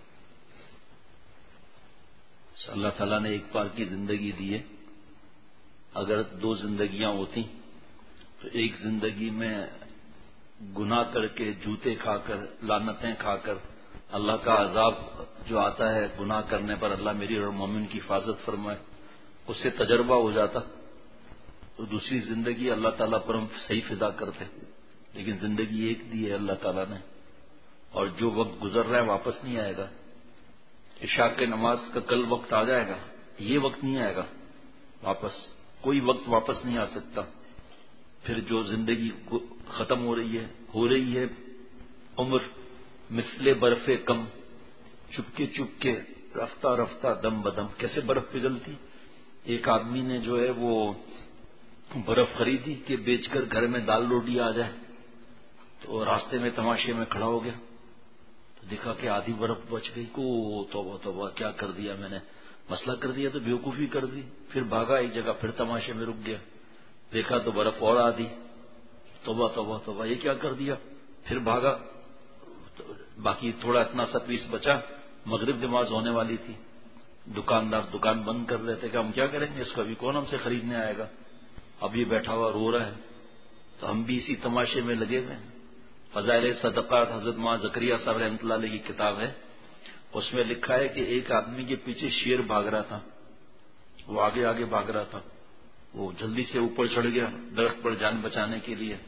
اللہ تعالیٰ نے ایک بار کی زندگی دی ہے. اگر دو زندگیاں ہوتی تو ایک زندگی میں گناہ کر کے جوتے کھا کر لعنتیں کھا کر اللہ کا عذاب جو آتا ہے گناہ کرنے پر اللہ میری اور مومن کی حفاظت فرمائے اس سے تجربہ ہو جاتا. تو دوسری زندگی اللہ تعالیٰ پر ہم صحیح فدا کرتے. لیکن زندگی ایک دی ہے اللہ تعالیٰ نے اور جو وقت گزر رہا ہے واپس نہیں آئے گا. عشاء کے نماز کا کل وقت آ جائے گا, یہ وقت نہیں آئے گا واپس. کوئی وقت واپس نہیں آ سکتا. پھر جو زندگی ختم ہو رہی ہے ہو رہی ہے عمر مثل برف کم, چپکے چپکے رفتہ رفتہ دم بدم. کیسے برف پگھلتی. ایک آدمی نے جو ہے وہ برف خریدی کہ بیچ کر گھر میں دال روٹی آ جائے, تو راستے میں تماشے میں کھڑا ہو گیا تو دیکھا کہ آدھی برف بچ گئی. کو توبہ توبہ کیا کر دیا میں نے, مسئلہ کر دیا تو بیوقوفی کر دی. پھر بھاگا ایک جگہ, پھر تماشے میں رک گیا, دیکھا تو برف اور آدھی. توبہ توبہ توبہ یہ کیا کر دیا. پھر بھاگا, باقی تھوڑا اتنا سا پیس بچا. مغرب نماز ہونے والی تھی. دکاندار دکان بند کر لیتے کہ ہم کیا کریں گے, اس کا بھی کون ہم سے خریدنے آئے گا. اب یہ بیٹھا ہوا رو رہا ہے تو ہم بھی اسی تماشے میں لگے ہوئے ہیں. فضائل صدقات حضرت مولانا زکریا صاحب رحمۃ اللہ علیہ کی کتاب ہے, اس میں لکھا ہے کہ ایک آدمی کے پیچھے شیر بھاگ رہا تھا. وہ آگے آگے بھاگ رہا تھا. وہ جلدی سے اوپر چڑھ گیا درخت پر جان بچانے کے لیے.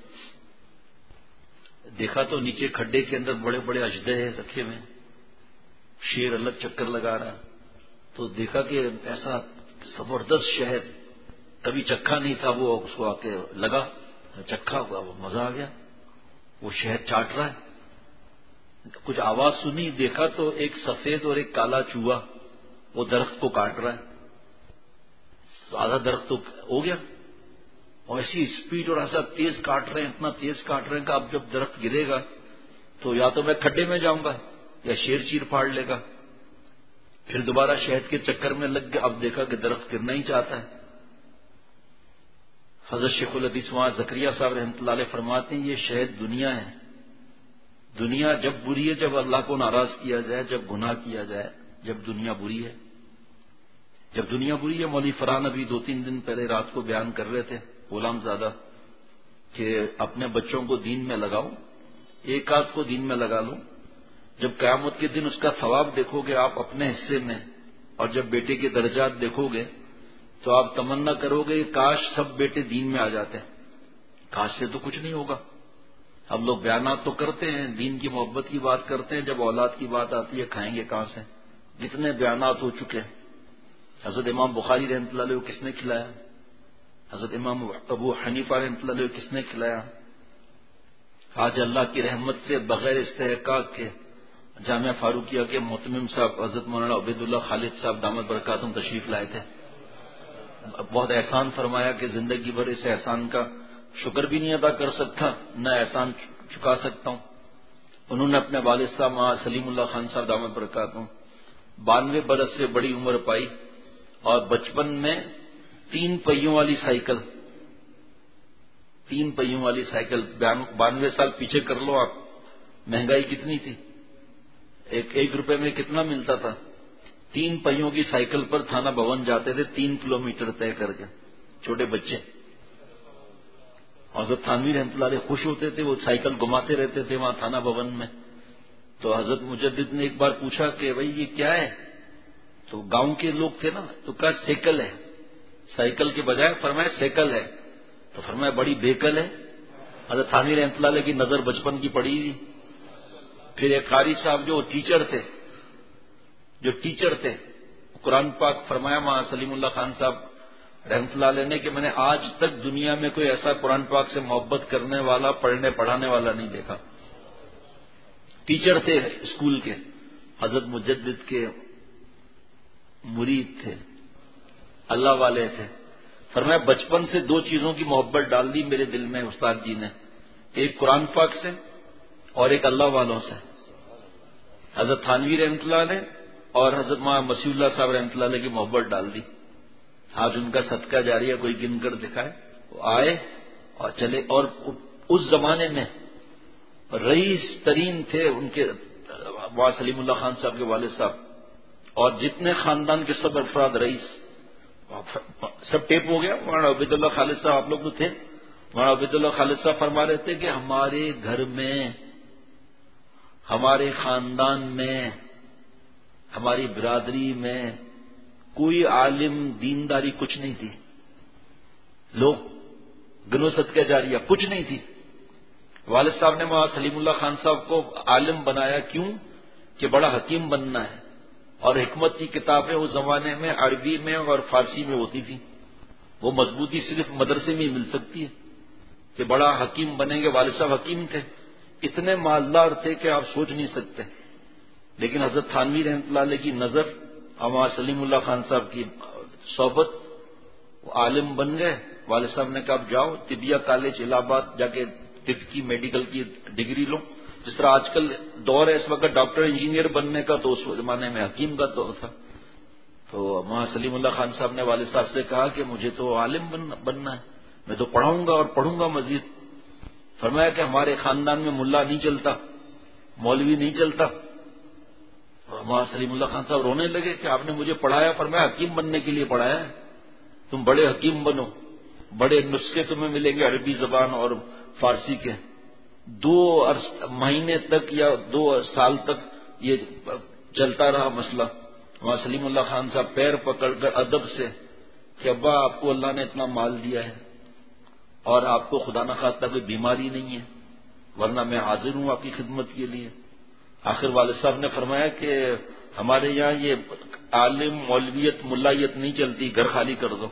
دیکھا تو نیچے کھڈے کے اندر بڑے بڑے اژدھے رکھے ہوئے, شیر الگ چکر لگا رہا. تو دیکھا کہ ایسا زبردست شہد کبھی چکھا نہیں تھا, وہ اس کو آ کے لگا چکھا ہوا, وہ مزہ آ گیا. وہ شہد چاٹ رہا ہے. کچھ آواز سنی, دیکھا تو ایک سفید اور ایک کالا چوہا وہ درخت کو کاٹ رہا ہے. تو آدھا درخت تو ہو گیا, اور ایسی اسپیڈ اور ایسا تیز کاٹ رہے ہیں, اتنا تیز کاٹ رہے ہیں کہ اب جب درخت گرے گا تو یا تو میں کھڈے میں جاؤں گا یا شیر چیر پھاڑ لے گا. پھر دوبارہ شہد کے چکر میں لگ گیا. اب دیکھا کہ درخت گرنا ہی چاہتا ہے. حضرت شیخ الحدیث وہاں زکریا صاحب رحمۃ اللہ علیہ فرماتے ہیں یہ شہد دنیا ہے. دنیا جب بری ہے جب اللہ کو ناراض کیا جائے, جب گناہ کیا جائے, جب دنیا بری ہے. جب دنیا بری ہے, مولوی فرحان ابھی دو تین دن پہلے رات کو بیان کر رہے تھے غلام زادہ کہ اپنے بچوں کو دین میں لگاؤ, ایک آدھ کو دین میں لگا لو. جب قیامت کے دن اس کا ثواب دیکھو گے آپ اپنے حصے میں, اور جب بیٹے کے درجات دیکھو گے تو آپ تمنا کرو گے کاش سب بیٹے دین میں آ جاتے ہیں. کاش سے تو کچھ نہیں ہوگا. ہم لوگ بیانات تو کرتے ہیں, دین کی محبت کی بات کرتے ہیں, جب اولاد کی بات آتی ہے کھائیں گے کہاں سے. جتنے بیانات ہو چکے ہیں. حضرت امام بخاری رحمۃ اللہ علیہ کس نے کھلایا, حضرت امام ابو حنیفہ رحمۃ اللہ علیہ کس نے کھلایا. آج اللہ کی رحمت سے بغیر استحقاق کے جامعہ فاروقیہ کے محتمم صاحب حضرت مولانا عبید اللہ خالد صاحب دامت برکاتہم تشریف لائے تھے. بہت احسان فرمایا کہ زندگی بھر اس احسان کا شکر بھی نہیں ادا کر سکتا, نہ احسان چکا سکتا ہوں. انہوں نے اپنے والد صاحب سلیم اللہ خان صاحب دامت برکاتہم بانوے برس سے بڑی عمر پائی, اور بچپن میں تین پہیوں والی سائیکل تین پہیوں والی سائیکل بانوے سال پیچھے کر لو آپ، مہنگائی کتنی تھی، ایک ایک روپے میں کتنا ملتا تھا؟ تین پہیوں کی سائیکل پر تھانہ بھون جاتے تھے، تین کلومیٹر طے کر کے، چھوٹے بچے. حضرت تھانوی رحمۃ اللہ علیہ خوش ہوتے تھے، وہ سائیکل گھماتے رہتے تھے وہاں تھانہ بھون میں. تو حضرت مجدد نے ایک بار پوچھا کہ بھائی یہ کیا ہے؟ تو گاؤں کے لوگ تھے نا، تو کہا سیکل ہے، سائیکل کے بجائے فرمایا سیکل ہے. تو فرمایا بڑی بیکل ہے. حضرت تھانوی رحمۃ اللہ علیہ کی نظر بچپن کی پڑی ہوئی. پھر ایک قاری صاحب جو ٹیچر تھے جو ٹیچر تھے قرآن پاک فرمایا وہاں سلیم اللہ خان صاحب رحمۃ اللہ علیہ نے کہ میں نے آج تک دنیا میں کوئی ایسا قرآن پاک سے محبت کرنے والا، پڑھنے پڑھانے والا نہیں دیکھا. ٹیچر تھے اسکول کے، حضرت مجدد کے مرید تھے، اللہ والے تھے. فرمایا بچپن سے دو چیزوں کی محبت ڈال دی میرے دل میں استاد جی نے، ایک قرآن پاک سے اور ایک اللہ والوں سے. حضرت تھانوی رحمۃ اللہ علیہ اور حضرت مولانا مسیح اللہ صاحب رحمۃ اللہ علیہ کی محبت ڈال دی. آج ان کا صدقہ جاریہ کوئی گن کر دکھائے. وہ آئے اور چلے، اور اس زمانے میں رئیس ترین تھے ان کے مولانا سلیم اللہ خان صاحب کے والد صاحب، اور جتنے خاندان کے سب افراد رئیس، سب ٹیپ ہو گیا. مولانا عبید اللہ خالد صاحب آپ لوگ تو تھے. مولانا عبید اللہ خالد صاحب فرما رہے تھے کہ ہمارے گھر میں، ہمارے خاندان میں، ہماری برادری میں کوئی عالم دینداری کچھ نہیں تھی. لوگ گنو صدقہ جاریہ کچھ نہیں تھی. والد صاحب نے مولانا سلیم اللہ خان صاحب کو عالم بنایا، کیوں؟ کہ بڑا حکیم بننا ہے، اور حکمت کی کتابیں اس زمانے میں عربی میں اور فارسی میں ہوتی تھیں. وہ مضبوطی صرف مدرسے میں ہی مل سکتی ہے کہ بڑا حکیم بنیں گے. والد صاحب حکیم تھے، اتنے مالدار تھے کہ آپ سوچ نہیں سکتے. لیکن حضرت تھانوی رحمۃ اللہ علیہ کی نظر اور وہاں سلیم اللہ خان صاحب کی صحبت، وہ عالم بن گئے. والد صاحب نے کہا اب جاؤ طبیہ کالج الہ آباد جا کے طب کی میڈیکل کی ڈگری لو. جس طرح آج کل دور ہے اس وقت ڈاکٹر انجینئر بننے کا، تو اس زمانے میں حکیم کا دور تھا. تو وہاں سلیم اللہ خان صاحب نے والد صاحب سے کہا کہ مجھے تو عالم بننا ہے، میں تو پڑھاؤں گا اور پڑھوں گا مزید. فرمایا کہ ہمارے خاندان میں ملا نہیں چلتا، مولوی نہیں چلتا. وہاں سلیم اللہ خان صاحب رونے لگے کہ آپ نے مجھے پڑھایا. فرمایا حکیم بننے کے لیے پڑھایا ہے، تم بڑے حکیم بنو، بڑے نسخے تمہیں ملیں گے عربی زبان اور فارسی کے. دو مہینے تک یا دو سال تک یہ چلتا رہا مسئلہ. وہاں سلیم اللہ خان صاحب پیر پکڑ کر ادب سے کہ ابا آپ کو اللہ نے اتنا مال دیا ہے اور آپ کو خدا نخواستہ کوئی بیماری نہیں ہے، ورنہ میں حاضر ہوں آپ کی خدمت کے لیے. آخر والد صاحب نے فرمایا کہ ہمارے یہاں یہ عالم مولویت ملائیت نہیں چلتی، گھر خالی کر دو.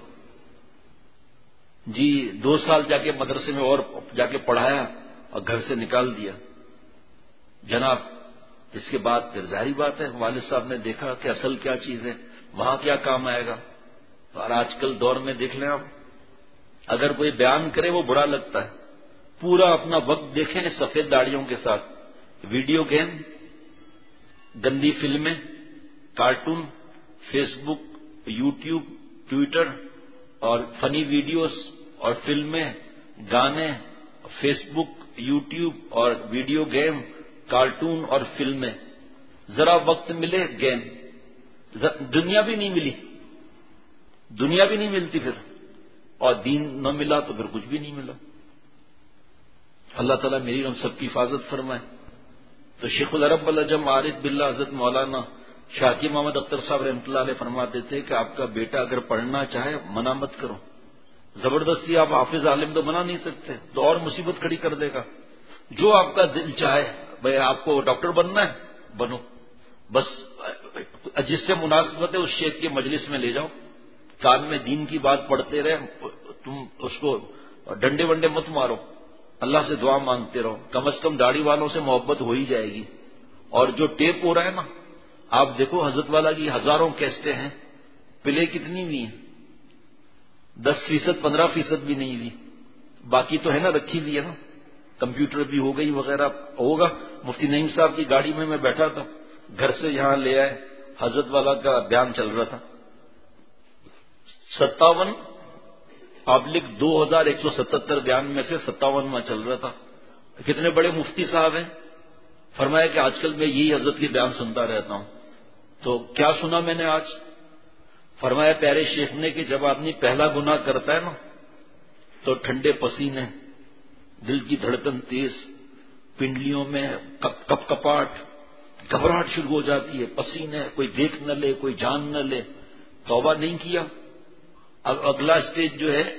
جی دو سال جا کے مدرسے میں اور جا کے پڑھایا اور گھر سے نکال دیا. جناب اس کے بعد پھر ظاہری بات ہے والد صاحب نے دیکھا کہ اصل کیا چیز ہے، وہاں کیا کام آئے گا. اور آج کل دور میں دیکھ لیں آپ، اگر کوئی بیان کرے وہ برا لگتا ہے. پورا اپنا وقت دیکھیں سفید داڑھیوں کے ساتھ، ویڈیو گیم، گندی فلمیں، cartoon, Facebook, YouTube, Twitter اور فنی ویڈیوز اور فلمیں، گانے، فیس بک، یوٹیوب اور ویڈیو گیم، کارٹون اور فلمیں. ذرا وقت ملے گیم، دنیا بھی نہیں ملی، دنیا بھی نہیں ملتی پھر، اور دین نہ ملا تو پھر کچھ بھی نہیں ملا. اللہ تعالیٰ میری ہم سب کی حفاظت فرمائے. تو شیخ العرب العجم عارف باللہ حضرت مولانا شاکی محمد اختر صاحب رحمۃ اللہ علیہ فرماتے تھے کہ آپ کا بیٹا اگر پڑھنا چاہے منع مت کرو. زبردستی آپ حافظ عالم تو بنا نہیں سکتے، تو اور مصیبت کھڑی کر دے گا. جو آپ کا دل چاہے، بھائی آپ کو ڈاکٹر بننا ہے بنو، بس جس سے مناسبت ہے اس شیخ کی مجلس میں لے جاؤ، کان میں دین کی بات پڑھتے رہے، تم اس کو ڈنڈے ونڈے مت مارو، اللہ سے دعا مانگتے رہو. کم از کم داڑھی والوں سے محبت ہو ہی جائے گی. اور جو ٹیپ ہو رہا ہے نا، آپ دیکھو حضرت والا کی ہزاروں کیسٹیں ہیں، پلے کتنی ہوئی ہیں؟ دس فیصد پندرہ فیصد بھی نہیں ہوئی. باقی تو ہے نا رکھی ہوئی ہے نا، کمپیوٹر بھی ہو گئی وغیرہ ہوگا. مفتی نعیم صاحب کی گاڑی میں میں بیٹھا تھا، گھر سے یہاں لے آئے، حضرت والا کا بیان چل رہا تھا. ستاون پبلک دو ہزار ایک سو ستہتر بیان میں سے ستاونواں چل رہا تھا. کتنے بڑے مفتی صاحب ہیں. فرمایا کہ آج کل میں یہی حضرت کے بیان سنتا رہتا ہوں. تو کیا سنا میں نے آج؟ فرمایا پیارے شیخ نے کہ جب آدمی پہلا گناہ کرتا ہے نا تو ٹھنڈے پسینے، دل کی دھڑکن تیز، پنڈلیوں میں کپ کپ کپاٹ، گھبراہٹ شروع ہو جاتی ہے، پسینے، کوئی دیکھ نہ لے، کوئی جان نہ لے. توبہ نہیں کیا. اب اگلا اسٹیج جو ہے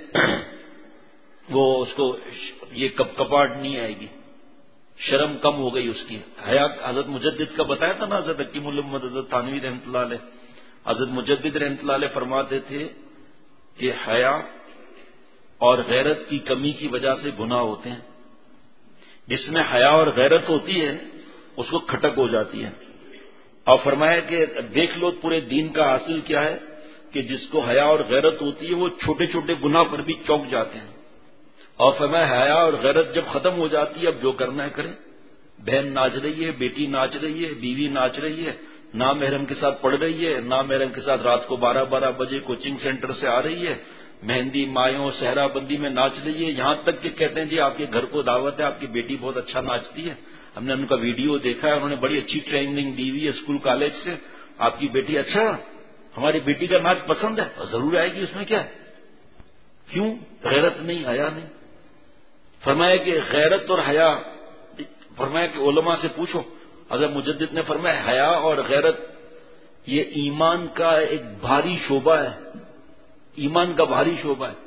وہ اس کو یہ کپ کپاٹ نہیں آئے گی، شرم کم ہو گئی اس کی. حیا حضرت مجدد کا بتایا تھا نا، حضرت حکیم الامت حضرت تھانوی رحمۃ اللہ علیہ. حضرت مجدد رحمۃ اللہ علیہ فرماتے تھے کہ حیا اور غیرت کی کمی کی وجہ سے گناہ ہوتے ہیں. جس میں حیا اور غیرت ہوتی ہے اس کو کھٹک ہو جاتی ہے. اور فرمایا کہ دیکھ لو پورے دین کا حاصل کیا ہے کہ جس کو حیا اور غیرت ہوتی ہے وہ چھوٹے چھوٹے گناہ پر بھی چونک جاتے ہیں. اور فرمایا حیا اور غیرت جب ختم ہو جاتی ہے اب جو کرنا ہے کریں. بہن ناچ رہی ہے، بیٹی ناچ رہی ہے، بیوی ناچ رہی ہے، نامحرم کے ساتھ پڑھ رہی ہے، نامحرم کے ساتھ رات کو بارہ بارہ بجے کوچنگ سینٹر سے آ رہی ہے، مہندی مایوں صحرا بندی میں ناچ رہی ہے. یہاں تک کہ کہتے ہیں جی آپ کے گھر کو دعوت ہے، آپ کی بیٹی بہت اچھا ناچتی ہے، ہم نے ان کا ویڈیو دیکھا ہے، انہوں نے بڑی اچھی ٹریننگ دی ہوئی ہے اسکول کالج سے، آپ کی بیٹی اچھا، ہماری بیٹی کا ناچ پسند ہے، ضرور آئے گی، اس میں کیا ہے. کیوں؟ غیرت نہیں، حیا نہیں. فرمایا کہ غیرت اور حیا، فرمایا کہ علماء سے پوچھو. حضرت مجدد نے فرمایا حیا اور غیرت یہ ایمان کا ایک بھاری شعبہ ہے، ایمان کا بھاری شعبہ ہے.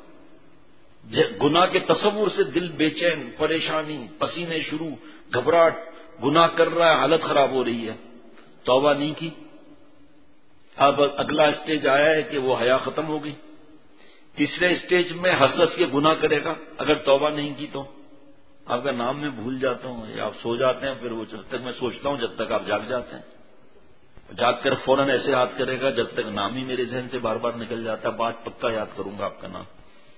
گناہ کے تصور سے دل بے چین، پریشانی، پسینے شروع، گھبراہٹ، گناہ کر رہا ہے، حالت خراب ہو رہی ہے، توبہ نہیں کی. اب اگلا اسٹیج آیا ہے کہ وہ حیا ختم ہو گئی. تیسرے اسٹیج میں ہنس ہنس کے گناہ کرے گا اگر توبہ نہیں کی تو. آپ کا نام میں بھول جاتا ہوں یا آپ سو جاتے ہیں، پھر وہ جب تک میں سوچتا ہوں جب تک آپ جاگ جاتے ہیں. جاگ کر فوراً ایسے یاد کرے گا جب تک نام ہی میرے ذہن سے بار بار نکل جاتا ہے. بات پکا یاد کروں گا آپ کا نام.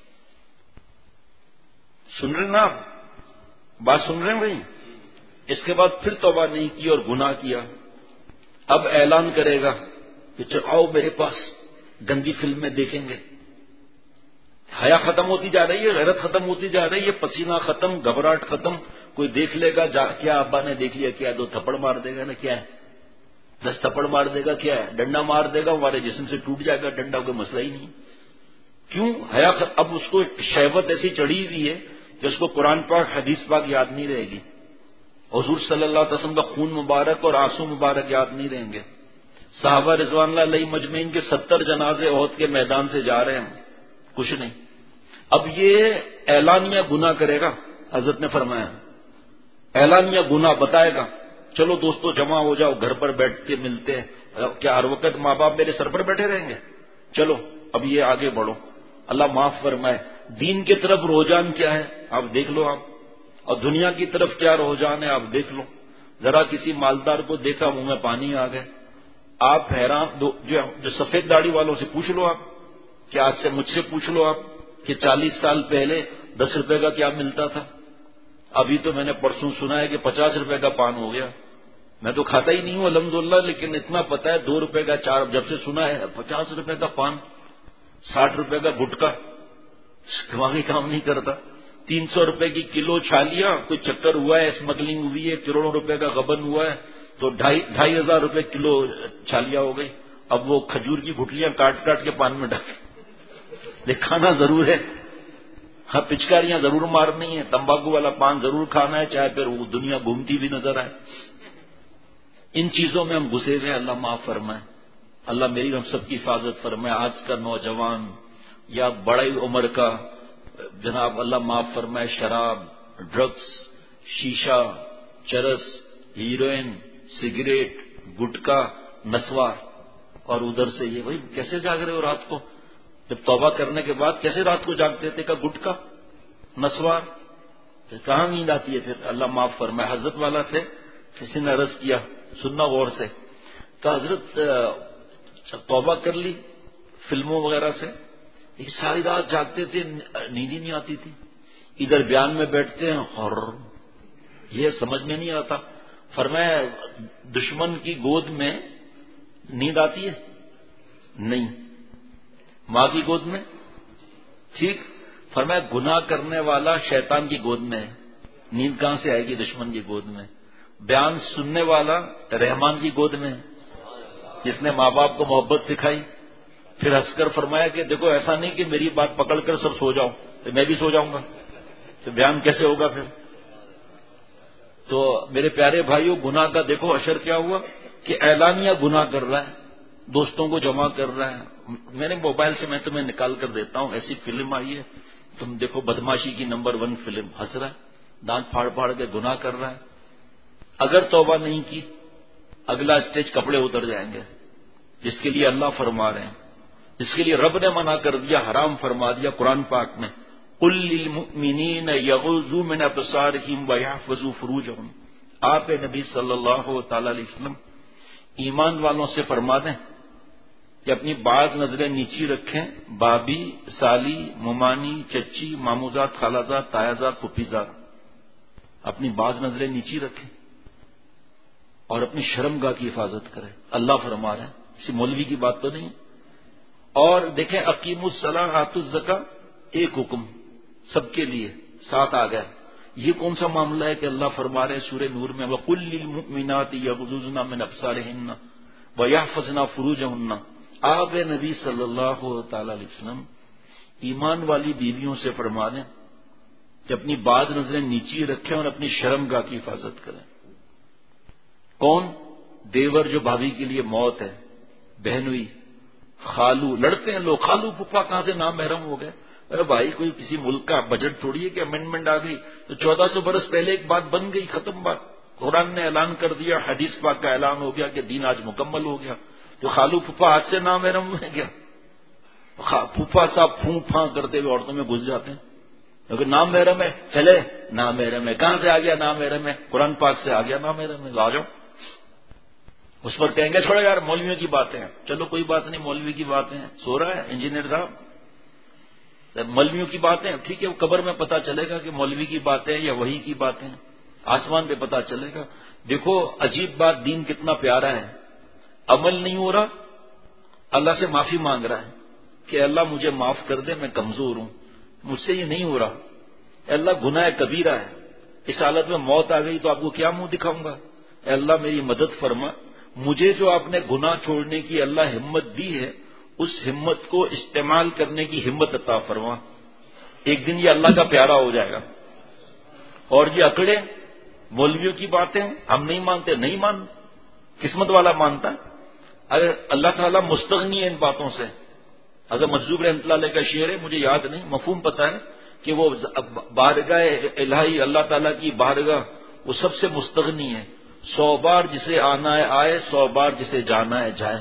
سن رہے نا آپ؟ بات سن رہے ہیں بھائی؟ اس کے بعد پھر توبہ نہیں کی اور گناہ کیا. اب اعلان کرے گا کہ چلو آؤ میرے پاس، گندی فلمیں دیکھیں گے. حیا ختم ہوتی جا رہی ہے، غیرت ختم ہوتی جا رہی ہے، پسینہ ختم، گھبراہٹ ختم. کوئی دیکھ لے گا جا کیا ابا نے دیکھ لیا، کیا دو تھپڑ مار دے گا نا، کیا ہے دس تھپڑ مار دے گا، کیا ہے ڈنڈا مار دے گا، ہمارے جسم سے ٹوٹ جائے گا ڈنڈا، کوئی مسئلہ ہی نہیں. کیوں؟ حیا اب اس کو شہوت ایسی چڑھی ہوئی ہے کہ اس کو قرآن پاک حدیث پاک یاد نہیں رہے گی، حضور صلی اللہ علیہ وسلم کا خون مبارک اور آنسو مبارک یاد نہیں رہیں گے. صحابہ رضوان اللہ علیہ مجمعین کے ستر جنازے احد کے میدان سے جا رہے ہیں، کچھ نہیں. اب یہ اعلانیہ گناہ کرے گا. حضرت نے فرمایا اعلانیہ گناہ بتائے گا. چلو دوستو جمع ہو جاؤ، گھر پر بیٹھ کے ملتے ہیں. کیا ہر وقت ماں باپ میرے سر پر بیٹھے رہیں گے؟ چلو اب یہ آگے بڑھو، اللہ معاف فرمائے. دین کی طرف رجحان کیا ہے آپ دیکھ لو آپ، اور دنیا کی طرف کیا رجحان ہے آپ دیکھ لو. ذرا کسی مالدار کو دیکھا منہ میں پانی آ گئے، آپ حیران. جو, جو سفید داڑھی والوں سے پوچھ لو آپ، کہ آج سے مجھ سے پوچھ لو آپ کہ چالیس سال پہلے دس روپے کا کیا ملتا تھا. ابھی تو میں نے پرسوں سنا ہے کہ پچاس روپے کا پان ہو گیا. میں تو کھاتا ہی نہیں ہوں الحمدللہ، لیکن اتنا پتا ہے دو روپے کا چار، جب سے سنا ہے پچاس روپے کا پان، ساٹھ روپے کا گٹکا، دماغی کام نہیں کرتا. تین سو روپے کی کلو چھالیاں، کوئی چکر ہوا ہے، اسمگلنگ ہوئی ہے، کروڑوں روپے کا غبن ہوا ہے تو ڈھائی ڈھائی ہزار روپے کلو چھالیاں ہو گئی. اب وہ کھجور کی گٹلیاں کاٹ کاٹ کے پان میں ڈال کھانا ضرور ہے. ہاں پچکاریاں ضرور مارنی ہے، تمباکو والا پان ضرور کھانا ہے، چاہے پھر وہ دنیا گھومتی بھی نظر آئے. ان چیزوں میں ہم گھسے ہوئے. اللہ معاف فرمائے، اللہ میری ہم سب کی حفاظت فرمائے. آج کا نوجوان یا بڑی عمر کا جناب اللہ معاف فرمائے، شراب، ڈرگس، شیشہ، چرس، ہیروئن، سگریٹ، گٹکا، نسوار، اور ادھر سے یہ بھائی کیسے جاگ رہے ہو رات کو؟ جب توبہ کرنے کے بعد کیسے رات کو جاگتے تھے؟ کا گٹکا، نسوار، پھر کہاں نیند آتی ہے؟ پھر اللہ معاف فرمائے. حضرت والا سے کسی نے عرض کیا، سننا غور سے، کہ حضرت توبہ کر لی فلموں وغیرہ سے، ایک ساری رات جاگتے تھے، نیند ہی نہیں آتی تھی. ادھر بیان میں بیٹھتے ہیں اور یہ سمجھ میں نہیں آتا. فرمایا دشمن کی گود میں نیند آتی ہے؟ نہیں. ماں کی گود میں، ٹھیک. فرمایا گناہ کرنے والا شیطان کی گود میں ہے، نیند کہاں سے آئے گی؟ دشمن کی گود میں. بیان سننے والا رحمان کی گود میں ہے، جس نے ماں باپ کو محبت سکھائی. پھر ہنس کر فرمایا کہ دیکھو ایسا نہیں کہ میری بات پکڑ کر سب سو جاؤ تو میں بھی سو جاؤں گا، تو بیان کیسے ہوگا پھر؟ تو میرے پیارے بھائیوں، گناہ کا دیکھو اشر کیا ہوا کہ اعلانیہ گناہ کر رہا ہے، دوستوں کو جمع کر رہا ہے. میرے موبائل سے میں تمہیں نکال کر دیتا ہوں، ایسی فلم آئی ہے، تم دیکھو، بدماشی کی نمبر ون فلم. ہنس رہا ہے، دانت پھاڑ پھاڑ کے گناہ کر رہا ہے. اگر توبہ نہیں کی اگلا اسٹیج کپڑے اتر جائیں گے، جس کے لیے اللہ فرما رہے ہیں، جس کے لیے رب نے منع کر دیا، حرام فرما دیا قرآن پاک میں. قل للمؤمنین یغضوا من ابصارہم ویحفظوا فروجہم. آپ نبی صلی اللہ تعالی علیہ وسلم ایمان والوں سے فرما دیں کہ اپنی بعض نظریں نیچی رکھیں، بابی، سالی، ممانی، چچی، ماموزاد، خالازاد، تایازاد، پھپھیزاد، اپنی بعض نظریں نیچی رکھیں اور اپنی شرمگاہ کی حفاظت کریں. اللہ فرما رہے ہیں، کسی مولوی کی بات تو نہیں. اور دیکھیں، اقیموا الصلاۃ آتوا الزکاۃ، ایک حکم سب کے لیے ساتھ آ گیا. یہ کون سا معاملہ ہے کہ اللہ فرما رہے ہیں سورہ نور میں وَقُلْ لِلْمُؤْمِنَاتِ يَغْضُضْنَ مِنْ أَبْصَارِهِنَّ وَيَحْفَظْنَ فُرُوجَهُنَّ. آپ نبی صلی اللہ تعالی علیہ وسلم ایمان والی بیویوں سے فرما دیں کہ اپنی بعض نظریں نیچی رکھیں اور اپنی شرمگاہ کی حفاظت کریں. کون؟ دیور جو بھابھی کے لیے موت ہے، بہنوئی، خالو. لڑتے ہیں لوگ، خالو پھپھا کہاں سے نام محرم ہو گئے؟ ارے بھائی، کوئی کسی ملک کا بجٹ تھوڑی ہے کہ امینڈمنٹ آ گئی تو چودہ سو برس پہلے ایک بات بن گئی، ختم بات. قرآن نے اعلان کر دیا، حدیث پاک کا اعلان ہو گیا کہ دین آج مکمل ہو گیا. تو خالو پھپھا آج سے نام محرم ہے کیا؟ پھپھا صاحب پھوں پھاں کرتے ہوئے عورتوں میں گھس جاتے ہیں کیونکہ نام محرم ہے. چلے نام محرم ہے، کہاں سے آ گیا نام محرم ہے؟ قرآن پاک سے آ گیا نام محرم ہے، لا جاؤ. اس پر کہیں گے چھوڑو یار مولویوں کی باتیں ہیں. چلو کوئی بات نہیں، مولوی کی باتیں ہیں، سو رہا ہے انجینئر صاحب، مولویوں کی باتیں ٹھیک ہے، قبر میں پتہ چلے گا کہ مولوی کی باتیں یا وحی کی باتیں ہیں، آسمان پہ پتہ چلے گا. دیکھو عجیب بات، دین کتنا پیارا ہے، عمل نہیں ہو رہا، اللہ سے معافی مانگ رہا ہے کہ اللہ مجھے معاف کر دے، میں کمزور ہوں، مجھ سے یہ نہیں ہو رہا. اللہ گناہ کبیرہ ہے، اس حالت میں موت آ گئی تو آپ کو کیا منہ دکھاؤں گا؟ اے اللہ میری مدد فرما، مجھے جو آپ نے گناہ چھوڑنے کی اللہ ہمت دی ہے اس ہمت کو استعمال کرنے کی ہمت عطا فرما. ایک دن یہ اللہ کا پیارا ہو جائے گا. اور یہ اکڑے مولویوں کی باتیں ہم نہیں مانتے، نہیں مان، قسمت والا مانتا ہے. ارے اللہ تعالیٰ مستغنی ہے ان باتوں سے. حضرت مجذوب رحمۃ اللہ علیہ کا شعر ہے، مجھے یاد نہیں، مفہوم پتہ ہے کہ وہ بارگاہ الہی، اللہ تعالیٰ کی بارگاہ، وہ سب سے مستغنی ہے. سو بار جسے آنا ہے آئے، سو بار جسے جانا ہے جائے.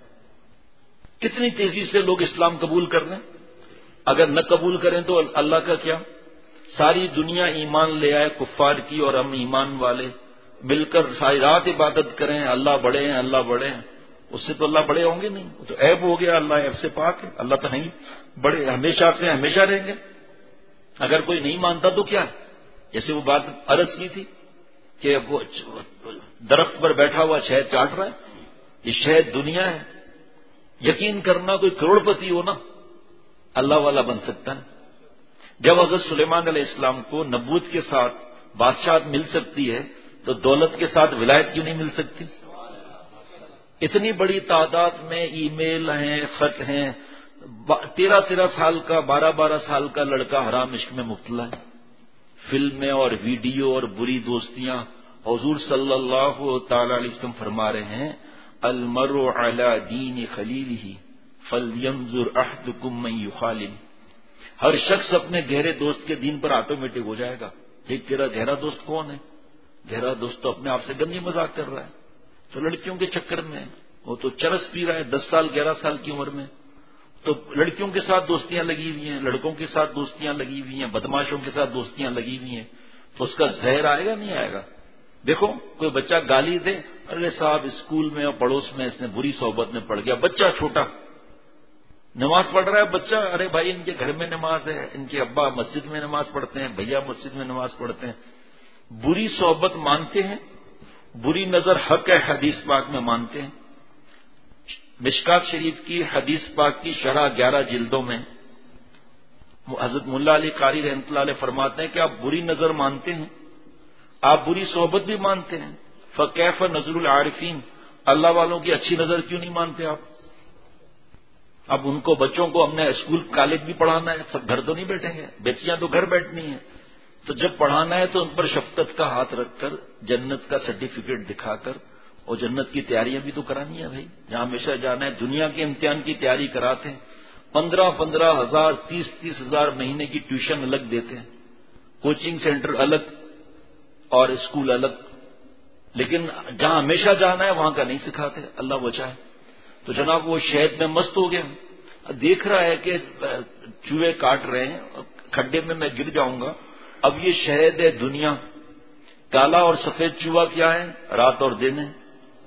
کتنی تیزی سے لوگ اسلام قبول کر رہے ہیں. اگر نہ قبول کریں تو اللہ کا کیا؟ ساری دنیا ایمان لے آئے کفار کی اور ہم ایمان والے مل کر ساری رات عبادت کریں، اللہ بڑے ہیں اللہ بڑے ہیں، اس سے تو اللہ بڑے ہوں گے نہیں، وہ تو عیب ہو گیا. اللہ عیب سے پاک ہے، اللہ تو نہیں بڑے، ہمیشہ سے ہمیشہ رہیں گے. اگر کوئی نہیں مانتا تو کیا؟ جیسے وہ بات عرض کی تھی کہ وہ درخت پر بیٹھا ہوا شہد چاٹ رہا ہے، یہ شہد دنیا ہے. یقین کرنا کوئی کروڑ پتی ہو نا اللہ والا بن سکتا ہے. جب حضرت سلیمان علیہ السلام کو نبوت کے ساتھ بادشاہت مل سکتی ہے تو دولت کے ساتھ ولایت کیوں نہیں مل سکتی؟ اتنی بڑی تعداد میں ای میل ہیں، خط ہیں. تیرہ تیرہ سال کا، بارہ بارہ سال کا لڑکا حرام عشق میں مبتلا ہے، فلمیں اور ویڈیو اور بری دوستیاں. حضور صلی اللہ تعالی علیہ وسلم فرما رہے ہیں المرء علی دین خلیلہ فلینظر احدکم من یخالل. ہر شخص اپنے گہرے دوست کے دین پر آٹومیٹک ہو جائے گا. ایک تیرا گہرا دوست کون ہے؟ گہرا دوست تو اپنے آپ سے گندی مذاق کر رہا ہے، تو لڑکیوں کے چکر میں وہ تو چرس پی رہا ہے دس سال گیارہ سال کی عمر میں، تو لڑکیوں کے ساتھ دوستیاں لگی ہوئی ہیں، لڑکوں کے ساتھ دوستیاں لگی ہوئی ہیں، بدماشوں کے ساتھ دوستیاں لگی ہوئی ہیں، تو اس کا زہر آئے گا نہیں آئے گا؟ دیکھو کوئی بچہ گالی دے، ارے صاحب اسکول میں اور پڑوس میں اس نے بری صحبت میں پڑ گیا. بچہ چھوٹا نماز پڑھ رہا ہے بچہ، ارے بھائی ان کے گھر میں نماز ہے، ان کے ابا مسجد میں نماز پڑھتے ہیں، بھیا مسجد میں نماز پڑھتے ہیں. بری صحبت مانتے ہیں، بری نظر حق ہے حدیث پاک میں مانتے ہیں. مشکات شریف کی حدیث پاک کی شرح گیارہ جلدوں میں حضرت ملا علی قاری رحمۃ اللہ علیہ فرماتے ہیں کہ آپ بری نظر مانتے ہیں، آپ بری صحبت بھی مانتے ہیں، فکیف نظر العارفین، اللہ والوں کی اچھی نظر کیوں نہیں مانتے آپ؟ اب ان کو بچوں کو ہم نے اسکول کالج بھی پڑھانا ہے، سب گھر تو نہیں بیٹھیں گے، بیٹیاں تو گھر بیٹھنی ہیں، تو جب پڑھانا ہے تو ان پر شفقت کا ہاتھ رکھ کر جنت کا سرٹیفکیٹ دکھا کر اور جنت کی تیاریاں بھی تو کرانی ہے بھائی، جہاں ہمیشہ جانا ہے۔ دنیا کے امتحان کی تیاری کراتے ہیں، پندرہ پندرہ ہزار تیس تیس ہزار مہینے کی ٹیوشن الگ دیتے ہیں، کوچنگ سینٹر الگ اور اسکول الگ، لیکن جہاں ہمیشہ جانا ہے وہاں کا نہیں سکھاتے، اللہ بچائے۔ تو جناب وہ شہد میں مست ہو گیا، دیکھ رہا ہے کہ چوہے کاٹ رہے ہیں، کھڈے میں میں گر جاؤں گا۔ اب یہ شہد ہے دنیا، کالا اور سفید چوہا کیا ہے؟ رات اور دن ہے،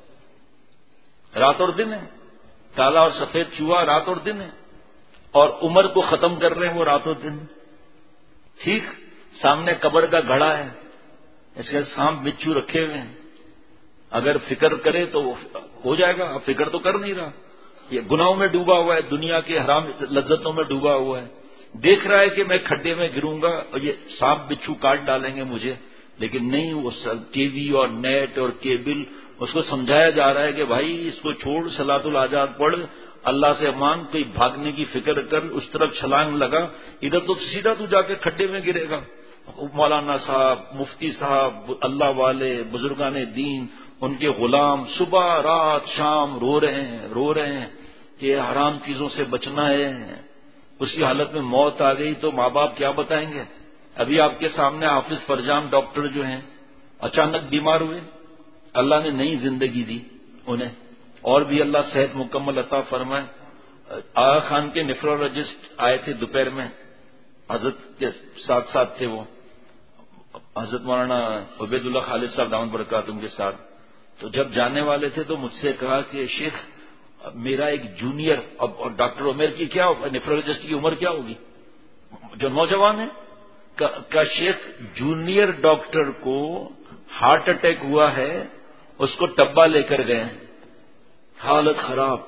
رات اور دن ہے، کالا اور سفید چوہا رات اور دن ہے، اور عمر کو ختم کر رہے ہیں وہ رات اور دن۔ ٹھیک سامنے قبر کا گھڑا ہے، اس کے سانپ بچھو رکھے ہوئے ہیں، اگر فکر کرے تو ہو جائے گا، اب فکر تو کر نہیں رہا، یہ گناہوں میں ڈوبا ہوا ہے، دنیا کے حرام لذتوں میں ڈوبا ہوا ہے، دیکھ رہا ہے کہ میں کھڈے میں گروں گا اور یہ سانپ بچھو کاٹ ڈالیں گے مجھے، لیکن نہیں، وہ ٹی وی اور نیٹ اور کیبل، اس کو سمجھایا جا رہا ہے کہ بھائی اس کو چھوڑ، صلاۃ الحاجات پڑھ، اللہ سے مان، کوئی بھاگنے کی فکر کر، اس طرف چھلانگ لگا، ادھر تو سیدھا تو جا کے کھڈے میں گرے گا۔ مولانا صاحب، مفتی صاحب، اللہ والے، بزرگان دین، ان کے غلام صبح رات شام رو رہے ہیں رو رہے ہیں کہ حرام چیزوں سے بچنا ہے، اسی حالت میں موت آ گئی تو ماں باپ کیا بتائیں گے؟ ابھی آپ کے سامنے حافظ فرجام ڈاکٹر جو ہیں اچانک بیمار ہوئے، اللہ نے نئی زندگی دی انہیں، اور بھی اللہ صحت مکمل عطا فرمائے۔ آغا خان کے نیفرولوجسٹ آئے تھے دوپہر میں، حضرت کے ساتھ ساتھ تھے، وہ حضرت مولانا عبید اللہ خالد صاحب دامت برکاتہم کے ساتھ، تو جب جانے والے تھے تو مجھ سے کہا کہ شیخ میرا ایک جونیئر، اور ڈاکٹر عمر کی کیا نیفرولوجسٹ کی عمر کیا ہوگی جو نوجوان ہے، کا شیخ جونیئر ڈاکٹر کو ہارٹ اٹیک ہوا ہے، اس کو ٹبا لے کر گئے، حالت خراب،